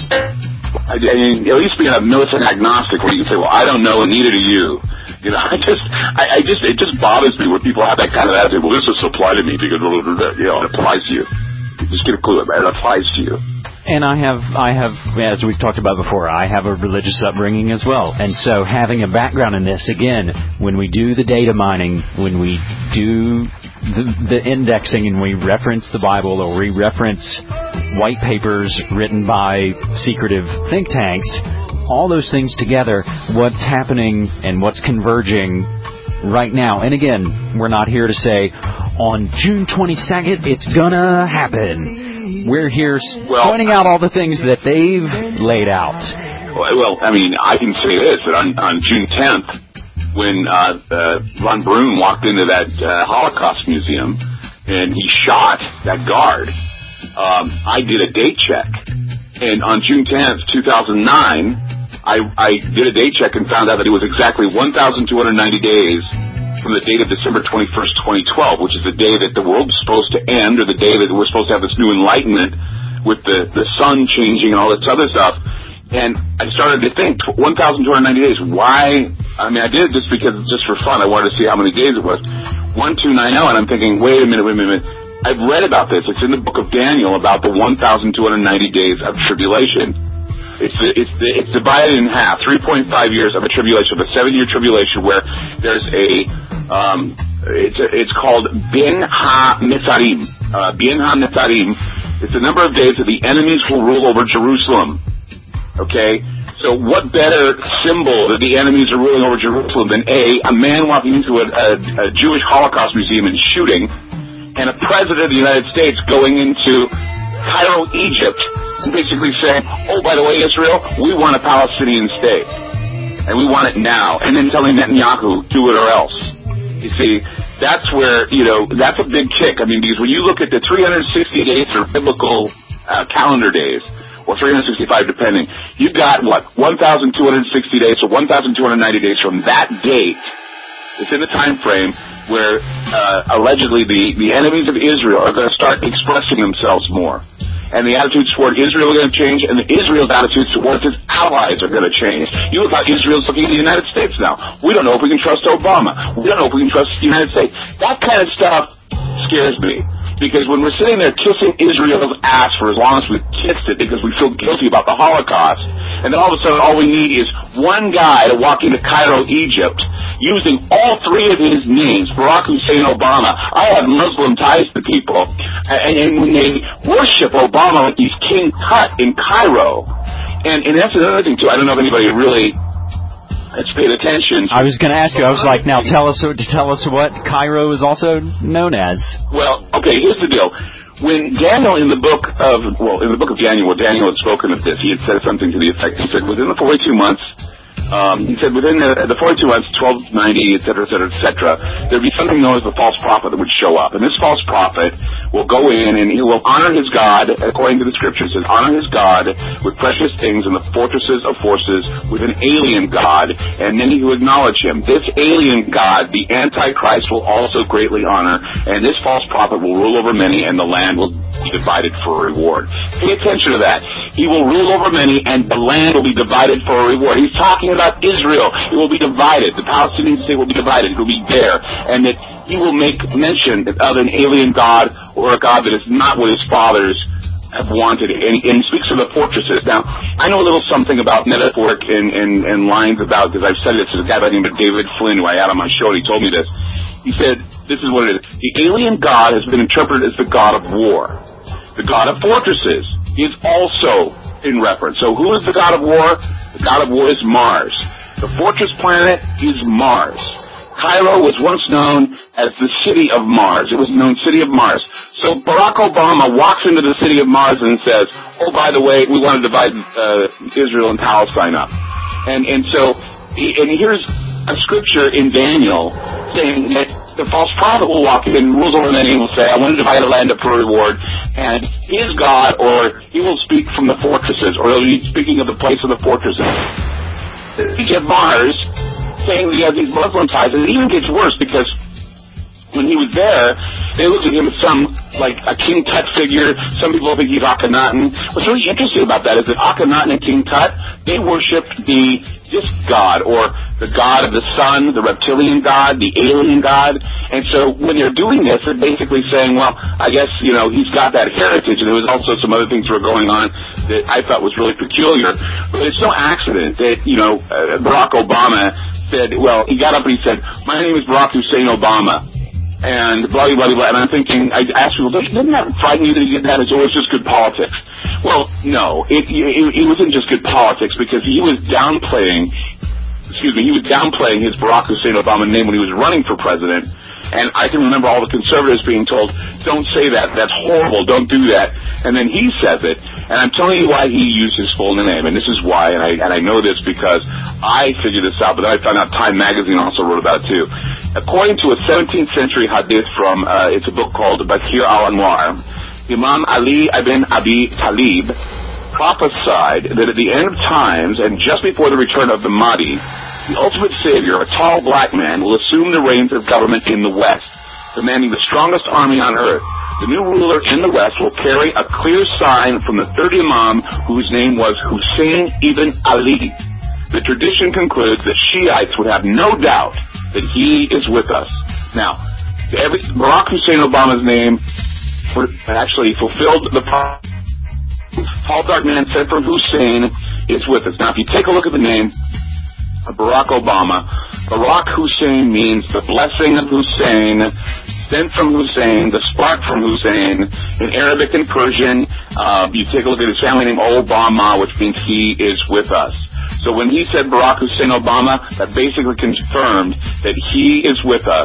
I mean, at least being a militant agnostic where you can say, well, I don't know and neither do you. You know, I just, I, I just, it just bothers me when people have that kind of attitude. Well, this doesn't apply to me because, you know, it applies to you. Just get a clue about it. It applies to you. And I have, I have, as we've talked about before, I have a religious upbringing as well. And so having a background in this, again, when we do the data mining, when we do the, the indexing and we reference the Bible or we reference white papers written by secretive think tanks, all those things together, what's happening and what's converging right now. And again, we're not here to say, on June twenty-second, it's gonna happen. We're here well, pointing out all the things that they've laid out. Well, I mean, I can say this, that on, on June tenth, when uh, uh, Von Braun walked into that uh, Holocaust museum and he shot that guard, um, I did a date check. And on June tenth, two thousand nine, I, I did a date check and found out that it was exactly one thousand two hundred ninety days from the date of December twenty-first, twenty twelve, which is the day that the world was supposed to end, or the day that we're supposed to have this new enlightenment with the, the sun changing and all this other stuff. And I started to think, one thousand two hundred ninety days, why? I mean, I did it just because, just for fun. I wanted to see how many days it was. twelve ninety, and I'm thinking, wait a minute, wait a minute. I've read about this. It's in the book of Daniel about the one thousand two hundred ninety days of tribulation. It's it's it's divided in half. three point five years of a tribulation, of a seven-year tribulation, where there's a um, it's a, it's called Bin Ha-Mitzarim. Uh, Bin Ha-Mitzarim. It's the number of days that the enemies will rule over Jerusalem. Okay, so what better symbol that the enemies are ruling over Jerusalem than a a man walking into a, a, a Jewish Holocaust museum and shooting, and a president of the United States going into Cairo, Egypt, and basically saying, oh, by the way, Israel, we want a Palestinian state. And we want it now. And then telling Netanyahu, do it or else. You see, that's where, you know, that's a big kick. I mean, because when you look at the three hundred sixty days or biblical uh, calendar days, or three hundred sixty-five depending, you've got, what, one thousand two hundred sixty days, so one thousand two hundred ninty days from that date. It's in the time frame where uh, allegedly the, the enemies of Israel are going to start expressing themselves more. And the attitudes toward Israel are going to change, and the Israel's attitudes towards its allies are going to change. You look how Israel's looking at the United States now. We don't know if we can trust Obama. We don't know if we can trust the United States. That kind of stuff scares me. Because when we're sitting there kissing Israel's ass for as long as we've kissed it because we feel guilty about the Holocaust, and then all of a sudden all we need is one guy to walk into Cairo, Egypt, using all three of his names, Barack Hussein Obama. I have Muslim ties to people, and, and when they worship Obama like he's King Tut in Cairo, and, and that's another thing too. I don't know if anybody really has paid attention. I was going to ask you. I was like, now tell us tell us what Cairo is also known as. Well, okay, here's the deal. When Daniel in the book of, well, in the book of Daniel, where Daniel had spoken of this, he had said something to the effect, he said, within the forty-two months Um, he said within the, the forty-two months, twelve ninety, et cetera, et cetera, et cetera, there'd be something known as the false prophet that would show up. And this false prophet will go in and he will honor his God, according to the scriptures, and honor his God with precious things in the fortresses of forces with an alien God, and then he will acknowledge him. This alien God, the Antichrist, will also greatly honor, and this false prophet will rule over many, and the land will be divided for a reward. Pay attention to that. He will rule over many, and the land will be divided for a reward. He's talking about Israel. It will be divided. The Palestinian state will be divided. It will be there. And that he will make mention of an alien God or a God that is not what his fathers have wanted. And, and he speaks of the fortresses. Now, I know a little something about metaphoric and, and, and lines about, because I've said this to a guy by the name of David Flynn, who I had on my show, and he told me this. He said, this is what it is. The alien God has been interpreted as the God of war. The God of fortresses is also in reference. So who is the God of war? The God of war is Mars. The fortress planet is Mars. Cairo was once known as the city of Mars. It was known city of Mars. So Barack Obama walks into the city of Mars and says, oh, by the way, we want to divide uh, Israel and Palestine up. And, and so, and here's a scripture in Daniel saying that the false prophet will walk in and rules over many and will say, I want to divide the land up for a reward. And his God, or he will speak from the fortresses, or he'll be speaking of the place of the fortresses. He of Mars, saying that he has these Muslim ties, and it even gets worse because when he was there, they looked at him as some, like, a King Tut figure. Some people think he's Akhenaten. What's really interesting about that is that Akhenaten and King Tut, they worshipped the disc god, or the god of the sun, the reptilian god, the alien god. And so when they're doing this, they're basically saying, well, I guess, you know, he's got that heritage. And there was also some other things that were going on that I thought was really peculiar. But it's no accident that, you know, uh, Barack Obama said, well, he got up and he said, my name is Barack Hussein Obama. And blah, blah, blah, blah. And I'm thinking, I asked people, didn't that frighten you that he did that? It's always just good politics. Well, no, it, it, it wasn't just good politics, because he was downplaying, excuse me, he was downplaying his Barack Hussein Obama name when he was running for president. And I can remember all the conservatives being told, don't say that, that's horrible, don't do that. And then he says it, and I'm telling you why he used his full name, and this is why, and I, and I know this because I figured this out, but then I found out Time Magazine also wrote about it too. According to a seventeenth century hadith from, uh, it's a book called Bakir al-Anwar, Imam Ali ibn Abi Talib prophesied that at the end of times, and just before the return of the Mahdi, the ultimate savior, a tall black man, will assume the reins of government in the West, commanding the strongest army on earth. The new ruler in the West will carry a clear sign from the third Imam, whose name was Hussein ibn Ali. The tradition concludes that Shiites would have no doubt that he is with us. Now, every, Barack Hussein Obama's name actually fulfilled the prophecy. Tall dark man sent from Hussein is with us. Now, if you take a look at the name of Barack Obama, Barack Hussein means the blessing of Hussein, sent from Hussein, the spark from Hussein. In Arabic and Persian, uh, you take a look at his family name, Obama, which means he is with us. So when he said Barack Hussein Obama, that basically confirmed that he is with us.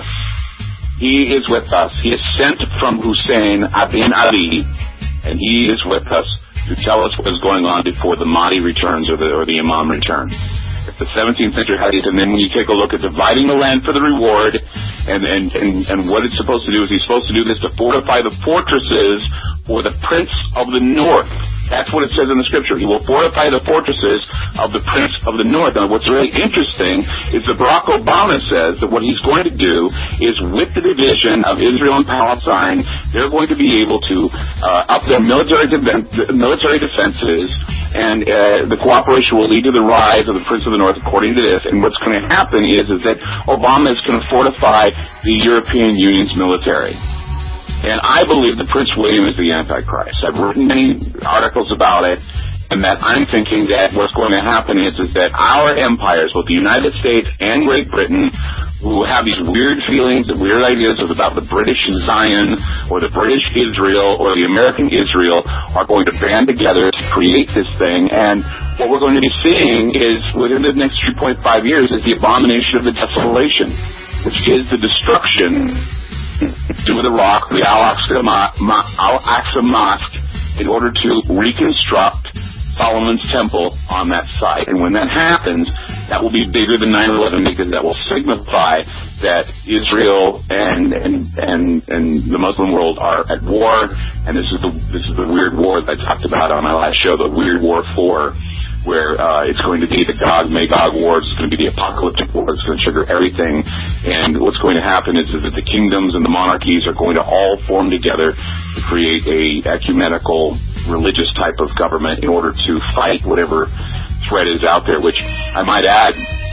He is with us. He is sent from Hussein ibn Ali, and he is with us to tell us what is going on before the Mahdi returns, or the, or the Imam returns. It's the seventeenth century hadith, and then when you take a look at dividing the land for the reward, and, and, and, and what it's supposed to do is he's supposed to do this to fortify the fortresses for the prince of the north. That's what it says in the scripture. He will fortify the fortresses of the prince of the north. Now, what's really interesting is that Barack Obama says that what he's going to do is, with the division of Israel and Palestine, they're going to be able to uh, up their military, de- military defenses, and uh, the cooperation will lead to the rise of the prince of the north, according to this. And what's going to happen is, is that Obama is going to fortify the European Union's military. And I believe that Prince William is the Antichrist. I've written many articles about it, and that I'm thinking that what's going to happen is, is that our empires, both the United States and Great Britain, who have these weird feelings and weird ideas about the British Zion, or the British Israel, or the American Israel, are going to band together to create this thing. And what we're going to be seeing is, within the next three point five years, is the abomination of the desolation, which is the destruction to the rock, the Al-Aqsa Mosque, in order to reconstruct Solomon's Temple on that site. And when that happens, that will be bigger than nine eleven because that will signify that Israel and and and, and the Muslim world are at war. And this is the this is the weird war that I talked about on my last show, the Weird War Four, where uh, it's going to be the Gog-Magog war. It's going to be the apocalyptic war. It's going to trigger everything. And what's going to happen is, is that the kingdoms and the monarchies are going to all form together to create a ecumenical religious type of government in order to fight whatever threat is out there, which I might add,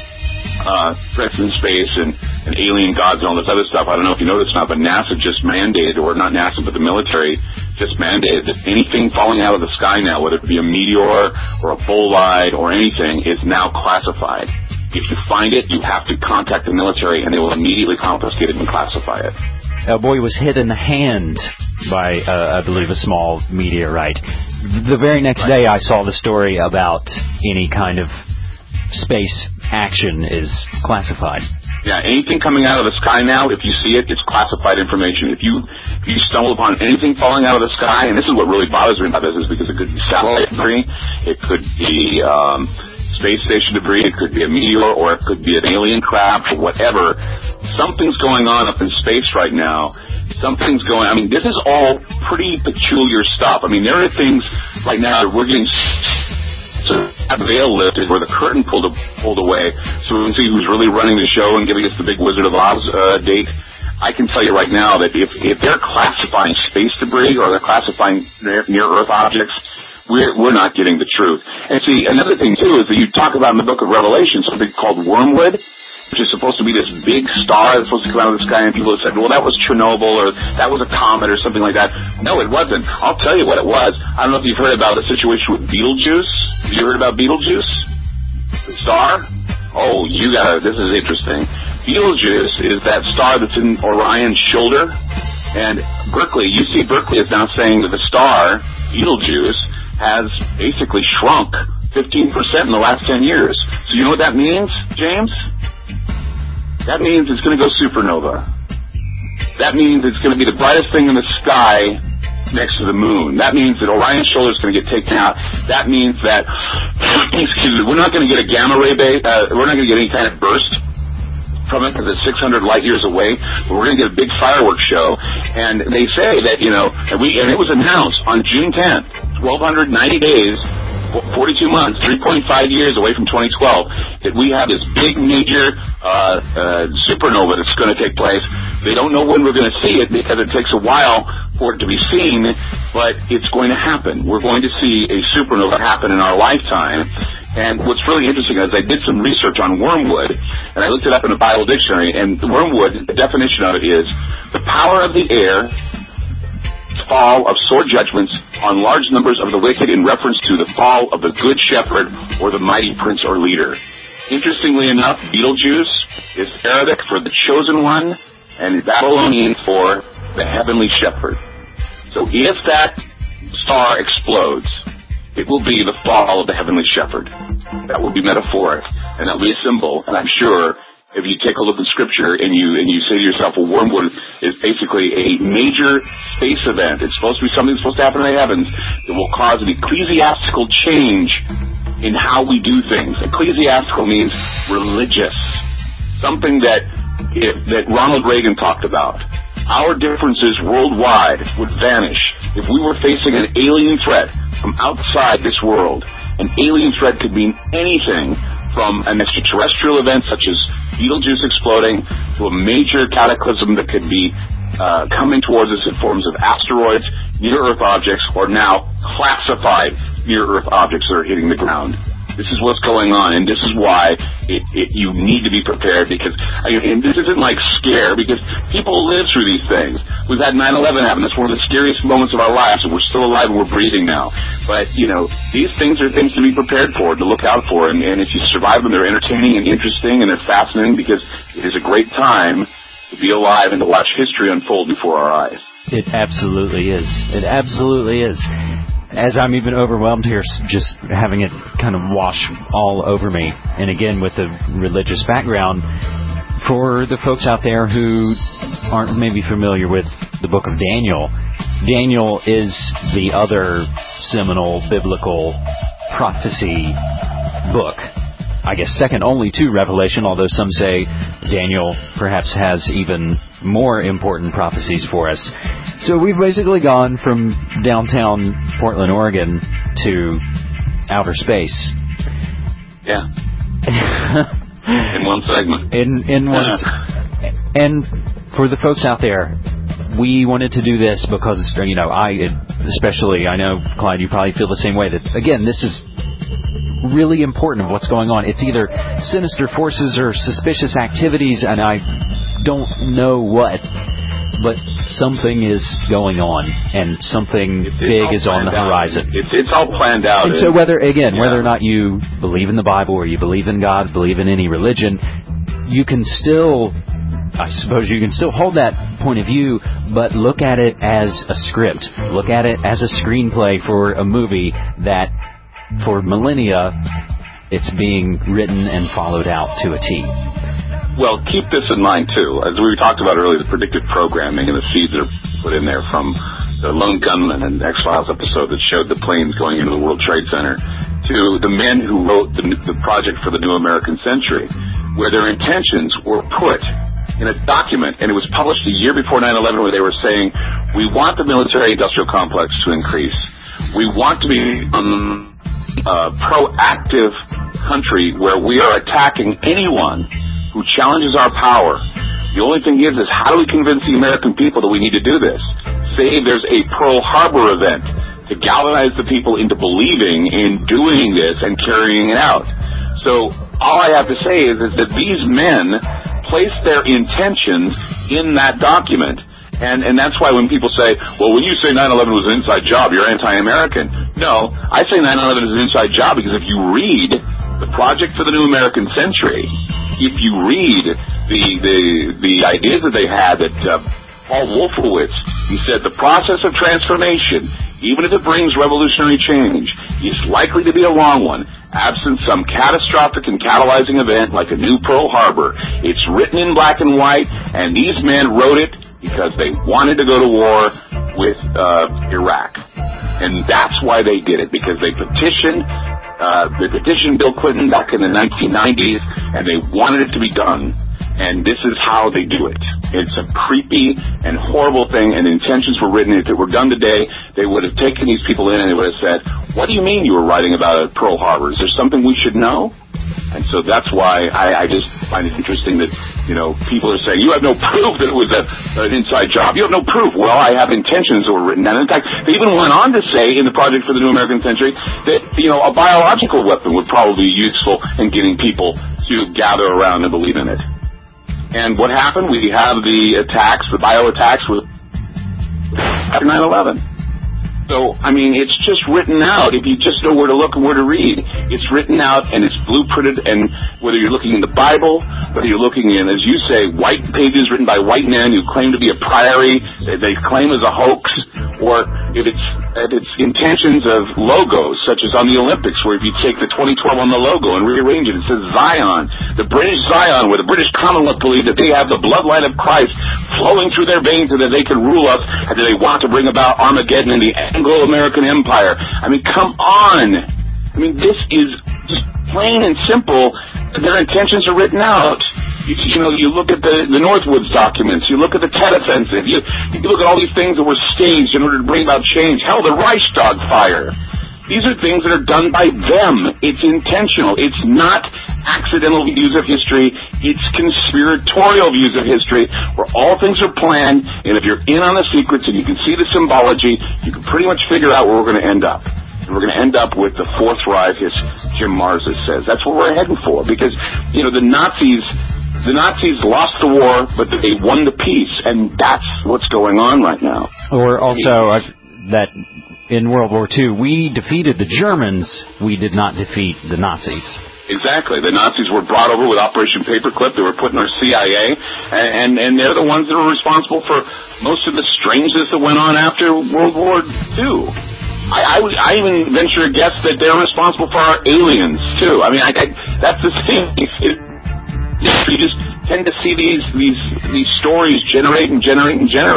uh, threats in space and, and alien gods and all this other stuff. I don't know if you know this or not, but NASA just mandated, or not NASA, but the military just mandated that anything falling out of the sky now, whether it be a meteor or a bolide or anything, is now classified. If you find it, you have to contact the military and they will immediately confiscate it and classify it. A boy was hit in the hand by, uh, I believe, a small meteorite. The very next day I saw the story about any kind of space action is classified. Yeah, anything coming out of the sky now, if you see it, it's classified information. If you if you stumble upon anything falling out of the sky, and this is what really bothers me about this, is because it could be satellite debris, it could be um, space station debris, it could be a meteor, or it could be an alien craft, or whatever. Something's going on up in space right now. Something's going, I mean, this is all pretty peculiar stuff. I mean, there are things right now that we're getting so a veil lifted where the curtain pulled pulled away so we can see who's really running the show and giving us the big Wizard of Oz uh, date. I can tell you right now that if, if they're classifying space debris or they're classifying near-Earth objects, we're, we're not getting the truth. And see, another thing, too, is that you talk about in the book of Revelation something called wormwood, which is supposed to be this big star that's supposed to come out of the sky, and people have said, well, that was Chernobyl, or that was a comet, or something like that. No, it wasn't. I'll tell you what it was. I don't know if you've heard about the situation with Betelgeuse. Have you heard about Betelgeuse? The star? Oh, you gotta, this is interesting. Betelgeuse is that star that's in Orion's shoulder, and Berkeley, U C Berkeley is now saying that the star, Betelgeuse, has basically shrunk fifteen percent in the last ten years. So you know what that means, James? That means it's going to go supernova. That means it's going to be the brightest thing in the sky next to the moon. That means that Orion's shoulder is going to get taken out. That means that, excuse me, we're not going to get a gamma ray, uh, we're not going to get any kind of burst from it because it's six hundred light years away. But we're going to get a big fireworks show. And they say that, you know, and we and it was announced on June tenth, twelve ninety days, forty-two months, three point five years away from twenty twelve, that we have this big major uh, uh, supernova that's going to take place. They don't know when we're going to see it because it takes a while for it to be seen, but it's going to happen. We're going to see a supernova happen in our lifetime. And what's really interesting is I did some research on wormwood, and I looked it up in a Bible dictionary, and wormwood, the definition of it is the power of the air fall of sore judgments on large numbers of the wicked in reference to the fall of the good shepherd or the mighty prince or leader. Interestingly enough, Betelgeuse is Arabic for the chosen one and Babylonian for the heavenly shepherd. So if that star explodes, it will be the fall of the heavenly shepherd. That will be metaphoric, and that will be a symbol, and I'm sure if you take a look at Scripture and you and you say to yourself, well, wormwood is basically a major space event. It's supposed to be something that's supposed to happen in the heavens that will cause an ecclesiastical change in how we do things. Ecclesiastical means religious, something that if, that Ronald Reagan talked about. Our differences worldwide would vanish if we were facing an alien threat from outside this world. An alien threat could mean anything from an extraterrestrial event such as Betelgeuse exploding to a major cataclysm that could be uh, coming towards us in forms of asteroids, near-Earth objects, or now classified near-Earth objects that are hitting the ground. This is what's going on, and this is why it, it, you need to be prepared, because I mean, and this isn't like scare, because people live through these things. We've had nine eleven happen. It's one of the scariest moments of our lives, and we're still alive and we're breathing now. But, you know, these things are things to be prepared for, to look out for, and, and if you survive them, they're entertaining and interesting, and they're fascinating, because it is a great time to be alive and to watch history unfold before our eyes. It absolutely is. It absolutely is. As I'm even overwhelmed here, just having it kind of wash all over me. And again, with the religious background, for the folks out there who aren't maybe familiar with the book of Daniel, Daniel is the other seminal biblical prophecy book. I guess second only to Revelation, although some say Daniel perhaps has even more important prophecies for us. So we've basically gone from downtown Portland, Oregon to outer space. Yeah. In one segment. In in one. And for the folks out there, we wanted to do this because, you know, I especially, I know, Clyde, you probably feel the same way, that, again, this is really important of what's going on. It's either sinister forces or suspicious activities, and I don't know what, but something is going on, and something it's, it's big is on the horizon. It's, it's all planned out. And so whether, again, yeah. whether or not you believe in the Bible or you believe in God, believe in any religion, you can still, I suppose you can still hold that point of view, but look at it as a script. Look at it as a screenplay for a movie that, for millennia, it's being written and followed out to a T. Well, keep this in mind, too. As we talked about earlier, the predictive programming and the seeds that are put in there from the Lone Gunman and X-Files episode that showed the planes going into the World Trade Center to the men who wrote the, the project for the New American Century, where their intentions were put in a document, and it was published a year before nine eleven, where they were saying, we want the military-industrial complex to increase. We want to be um, a proactive country where we are attacking anyone who challenges our power. The only thing is, is how do we convince the American people that we need to do this? Say there's a Pearl Harbor event to galvanize the people into believing in doing this and carrying it out. So all I have to say is, is that these men placed their intentions in that document. And, and that's why when people say, well, when you say nine eleven was an inside job, you're anti-American. No, I say nine eleven is an inside job because if you read the Project for the New American Century, if you read the the, the ideas that they had, that uh, Paul Wolfowitz, he said the process of transformation, even if it brings revolutionary change, is likely to be a long one, absent some catastrophic and catalyzing event like a new Pearl Harbor. It's written in black and white, and these men wrote it because they wanted to go to war with uh, Iraq. And that's why they did it, because they petitioned uh, they petitioned Bill Clinton back in the nineteen nineties, and they wanted it to be done. And this is how they do it. It's a creepy and horrible thing, and intentions were written. If it were done today, they would have taken these people in and they would have said, what do you mean you were writing about Pearl Harbor? Is there something we should know? And so that's why I, I just find it interesting that, you know, people are saying, you have no proof that it was a, an inside job. You have no proof. Well, I have intentions that were written down. In fact, they even went on to say in the Project for the New American Century that, you know, a biological weapon would probably be useful in getting people to gather around and believe in it. And what happened? We have the attacks, the bio attacks with after nine eleven. So, I mean, it's just written out. If you just know where to look and where to read, it's written out and it's blueprinted. And whether you're looking in the Bible, whether you're looking in, as you say, white pages written by white men who claim to be a priory, that they claim as a hoax, or if it's if it's intentions of logos, such as on the Olympics, where if you take the twenty twelve on the logo and rearrange it, it says Zion, the British Zion, where the British Commonwealth believe that they have the bloodline of Christ flowing through their veins and that they can rule us, and that they want to bring about Armageddon in the Anglo-American Empire. I mean, come on. I mean, this is just plain and simple. Their intentions are written out. You, you know, you look at the, the Northwoods documents. You look at the Tet Offensive. You, you look at all these things that were staged in order to bring about change. Hell, the Reichstag fire. These are things that are done by them. It's intentional. It's not accidental views of history. It's conspiratorial views of history, where all things are planned, and if you're in on the secrets and you can see the symbology, you can pretty much figure out where we're going to end up. And we're going to end up with the Fourth Reich, as Jim Marza says. That's what we're heading for, because, you know, the Nazis... The Nazis lost the war, but they won the peace, and that's what's going on right now. Or also uh, that in World War Two, we defeated the Germans, we did not defeat the Nazis. Exactly. The Nazis were brought over with Operation Paperclip. They were put in our C I A, and, and, and they're the ones that are responsible for most of the strangeness that went on after World War Two. I, I, I even venture a guess that they're responsible for our aliens, too. I mean, I, I, that's the thing. It, You just tend to see these these these stories generate and generate and generate,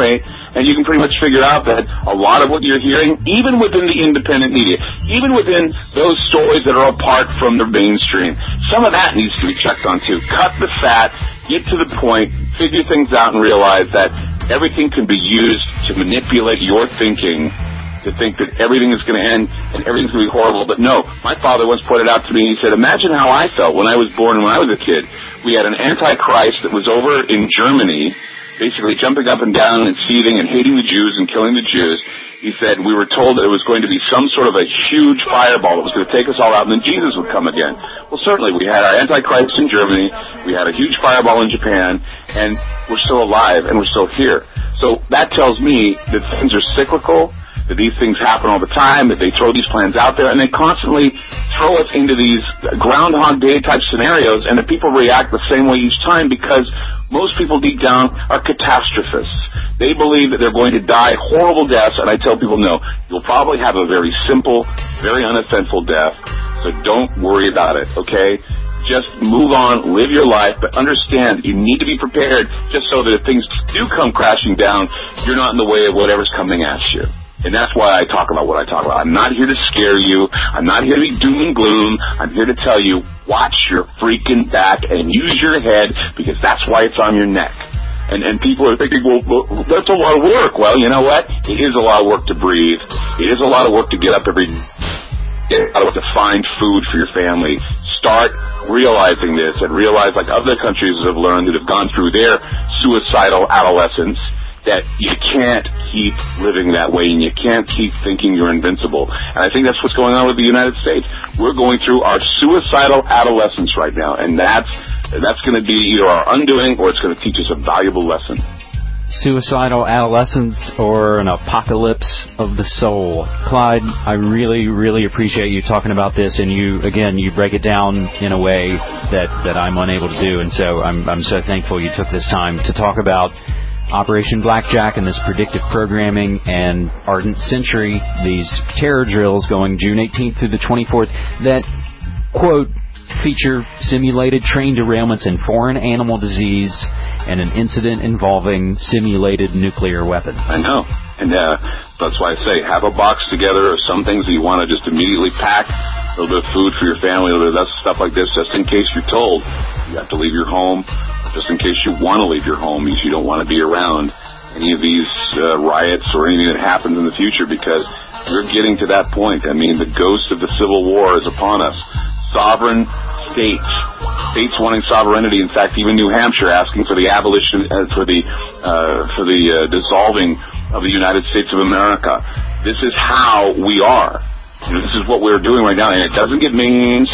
and you can pretty much figure out that a lot of what you're hearing, even within the independent media, even within those stories that are apart from the mainstream, some of that needs to be checked on too. Cut the fat, get to the point, figure things out, and realize that everything can be used to manipulate your thinking, to think that everything is going to end and everything's going to be horrible. But no, my father once pointed out to me, he said, imagine how I felt when I was born and when I was a kid. We had an Antichrist that was over in Germany, basically jumping up and down and seething and hating the Jews and killing the Jews. He said we were told that it was going to be some sort of a huge fireball that was going to take us all out and then Jesus would come again. Well, certainly we had our Antichrist in Germany, we had a huge fireball in Japan, and we're still alive and we're still here. So that tells me that things are cyclical, that these things happen all the time, that they throw these plans out there, and they constantly throw us into these Groundhog Day type scenarios, and that people react the same way each time because most people deep down are catastrophists. They believe that they're going to die horrible deaths, and I tell people, no, you'll probably have a very simple, very uneventful death, so don't worry about it, okay? Just move on, live your life, but understand you need to be prepared just so that if things do come crashing down, you're not in the way of whatever's coming at you. And that's why I talk about what I talk about. I'm not here to scare you. I'm not here to be doom and gloom. I'm here to tell you, watch your freaking back and use your head because that's why it's on your neck. And and people are thinking, well, well, that's a lot of work. Well, you know what? It is a lot of work to breathe. It is a lot of work to get up every day. It's a lot of work to find food for your family. Start realizing this and realize, like other countries have learned that have gone through their suicidal adolescence, that you can't keep living that way and you can't keep thinking you're invincible. And I think that's what's going on with the United States. We're going through our suicidal adolescence right now, and that's that's going to be either our undoing or it's going to teach us a valuable lesson. Suicidal adolescence or an apocalypse of the soul. Clyde, I really, really appreciate you talking about this, and you, again, you break it down in a way that, that I'm unable to do, and so I'm, I'm so thankful you took this time to talk about Operation Blackjack and this predictive programming and Ardent Century, these terror drills going June eighteenth through the twenty-fourth that, quote, feature simulated train derailments in foreign animal disease and an incident involving simulated nuclear weapons. I know. And uh, that's why I say have a box together of some things that you want to just immediately pack, a little bit of food for your family, a little bit of stuff like this, just in case you're told you have to leave your home, just in case you want to leave your home, if you don't want to be around any of these uh, riots or anything that happens in the future, because we're getting to that point. I mean, the ghost of the Civil War is upon us. Sovereign states, states wanting sovereignty. In fact, even New Hampshire asking for the abolition, uh, for the uh, for the uh, dissolving of the United States of America. This is how we are. You know, this is what we're doing right now, and it doesn't get mean.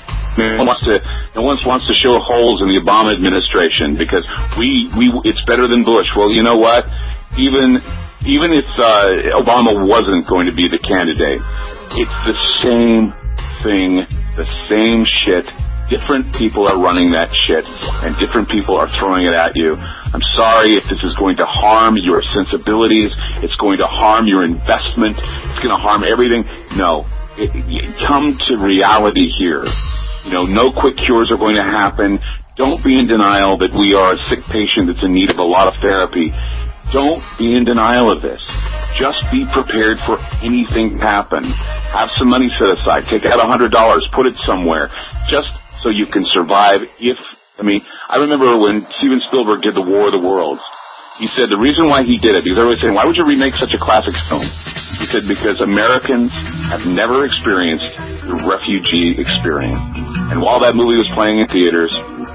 No one wants to, no one wants to show holes in the Obama administration because we, we, it's better than Bush. Well, you know what? Even, even if uh, Obama wasn't going to be the candidate, it's the same thing, the same shit. Different people are running that shit, and different people are throwing it at you. I'm sorry if this is going to harm your sensibilities. It's going to harm your investment. It's going to harm everything. No, it, it, come to reality here. You know, no quick cures are going to happen. Don't be in denial that we are a sick patient that's in need of a lot of therapy. Don't be in denial of this. Just be prepared for anything to happen. Have some money set aside. Take out one hundred dollars. Put it somewhere. Just so you can survive if, I mean, I remember when Steven Spielberg did The War of the Worlds. He said the reason why he did it, because everybody's saying, why would you remake such a classic film? He said, because Americans have never experienced the refugee experience. And while that movie was playing in theaters,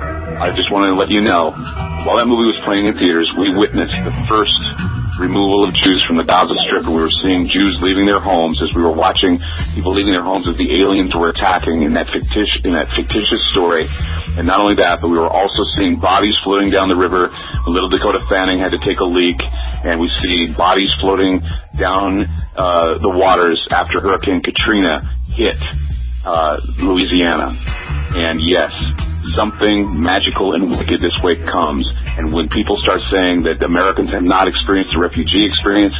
I just wanted to let you know, while that movie was playing in theaters, we witnessed the first removal of Jews from the Gaza Strip, and we were seeing Jews leaving their homes as we were watching people leaving their homes as the aliens were attacking in that fictitious, in that fictitious story. And not only that, but we were also seeing bodies floating down the river. Little Dakota Fanning had to take a leak, and we see bodies floating down uh, the waters after Hurricane Katrina hit uh, Louisiana. And yes, something magical and wicked this way comes. And when people start saying that Americans have not experienced the refugee experience,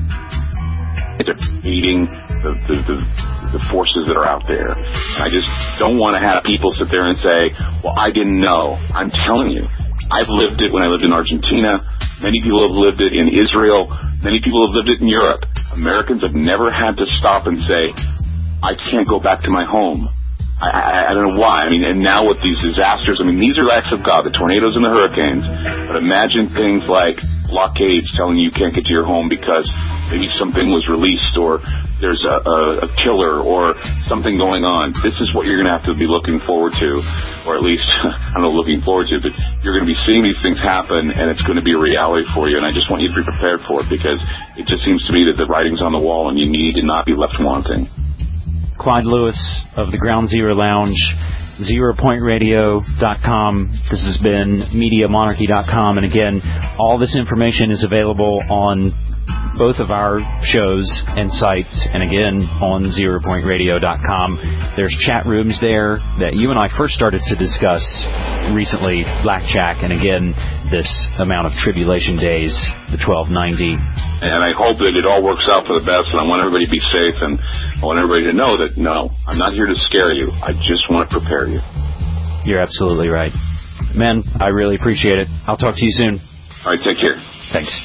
they're beating the, the, the, the forces that are out there. And I just don't want to have people sit there and say, well, I didn't know. I'm telling you, I've lived it when I lived in Argentina. Many people have lived it in Israel. Many people have lived it in Europe. Americans have never had to stop and say, I can't go back to my home. I, I, I don't know why. I mean, and now with these disasters, I mean, these are acts of God, the tornadoes and the hurricanes. But imagine things like blockades telling you you can't get to your home because maybe something was released or there's a, a, a killer or something going on. This is what you're going to have to be looking forward to, or at least, I don't know, looking forward to, but you're going to be seeing these things happen, and it's going to be a reality for you. And I just want you to be prepared for it, because it just seems to me that the writing's on the wall and you need to not be left wanting. Clyde Lewis of the Ground Zero Lounge, zero point radio dot com. This has been media monarchy dot com. And again, all this information is available on both of our shows and sites, and again, on zero point radio dot com. There's chat rooms there that you and I first started to discuss recently, Blackjack, and again, this amount of tribulation days, the twelve ninety. And I hope that it all works out for the best, and I want everybody to be safe, and I want everybody to know that, no, I'm not here to scare you. I just want to prepare you. You're absolutely right. Man, I really appreciate it. I'll talk to you soon. All right, take care. Thanks.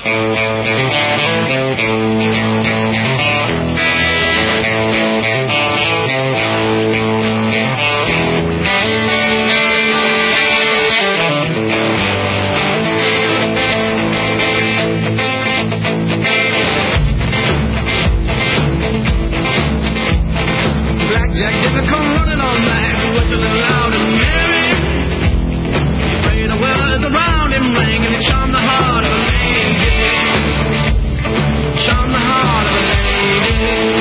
Blackjack didn't come running on back, whistling loud and merry. He prayed the words around him rang, and it charmed the heart of a lady. Charmed the heart of a lady.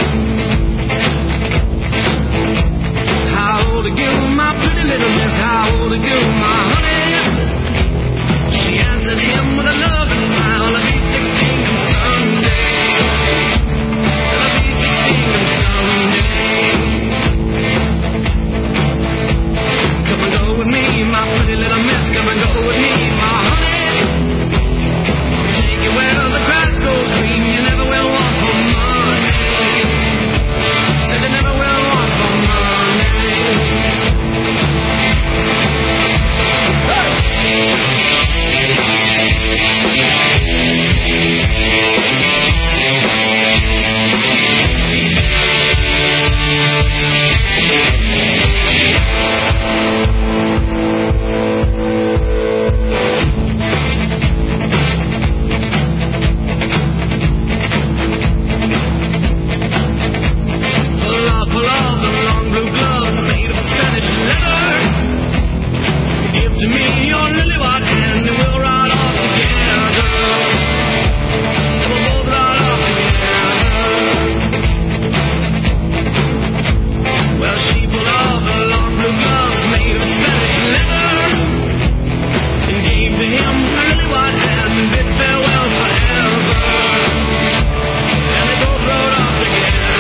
How old are you, my pretty little miss? How old are you, my honey? She answered him with a loving smile. I'll be sixteen come Sunday. Said I'll be sixteen come Sunday. Come and go with me, my pretty little miss. Come and go with me, my honey. Take you where the grass goes green. You never will want for money. Said you never will want for money. Pull up, pull up the long blue gloves made of Spanish leather. Give to me your lily white hand and we'll ride off together. So we'll both ride off together. Well, she pulled off her long blue gloves made of Spanish leather and gave to him her lily white hand and bid farewell forever. And they both rode off together.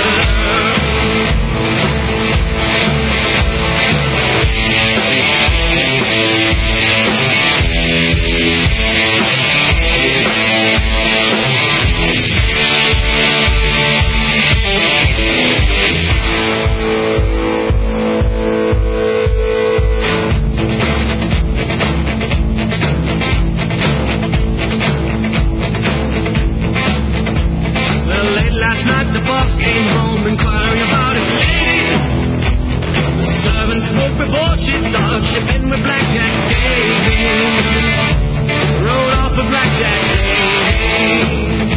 Well, late last night the boss came home inquiring about his lady. The servant spoke before she thought she'd been with Blackjack Davy. Rode off with Blackjack Davy.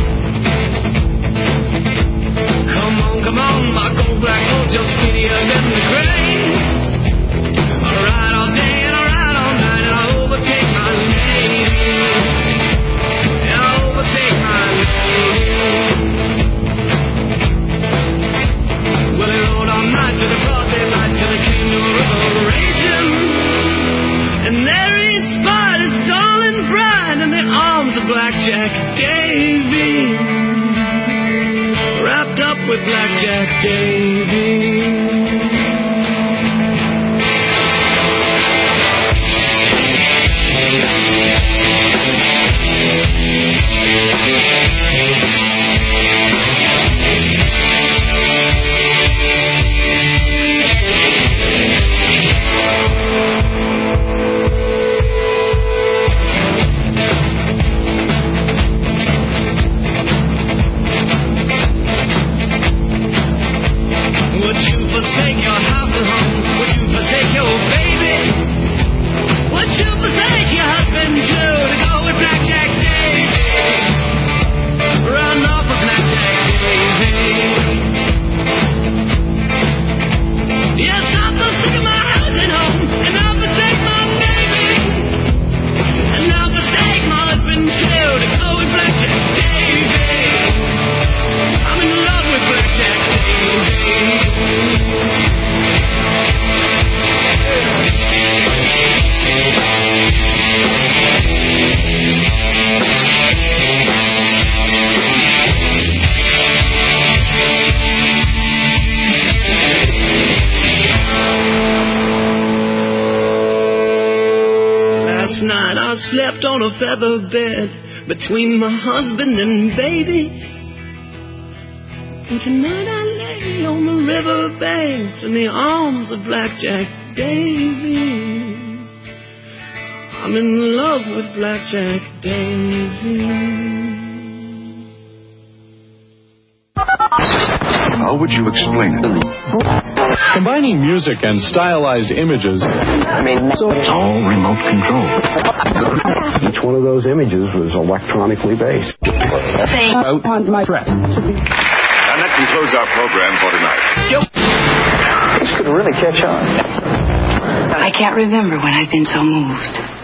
Come on, come on, my gold black horse, you're skinnier than the grain. I ride all day and I ride all night and I overtake my lady. And I overtake my lady. Well, he rode all night to the broad daylight till he came to a river raging. And there he spied his darling bride in the arms of Blackjack Davy. Wrapped up with Blackjack Davy. slept on a feather bed between my husband and baby. And tonight I lay on the river banks in the arms of Blackjack Davy. I'm in love with Blackjack Davy. How would you explain it? Combining music and stylized images. I mean, it's all remote control. Each one of those images was electronically based. Out on my track. And that concludes our program for tonight. This could really catch on. I can't remember when I've been so moved.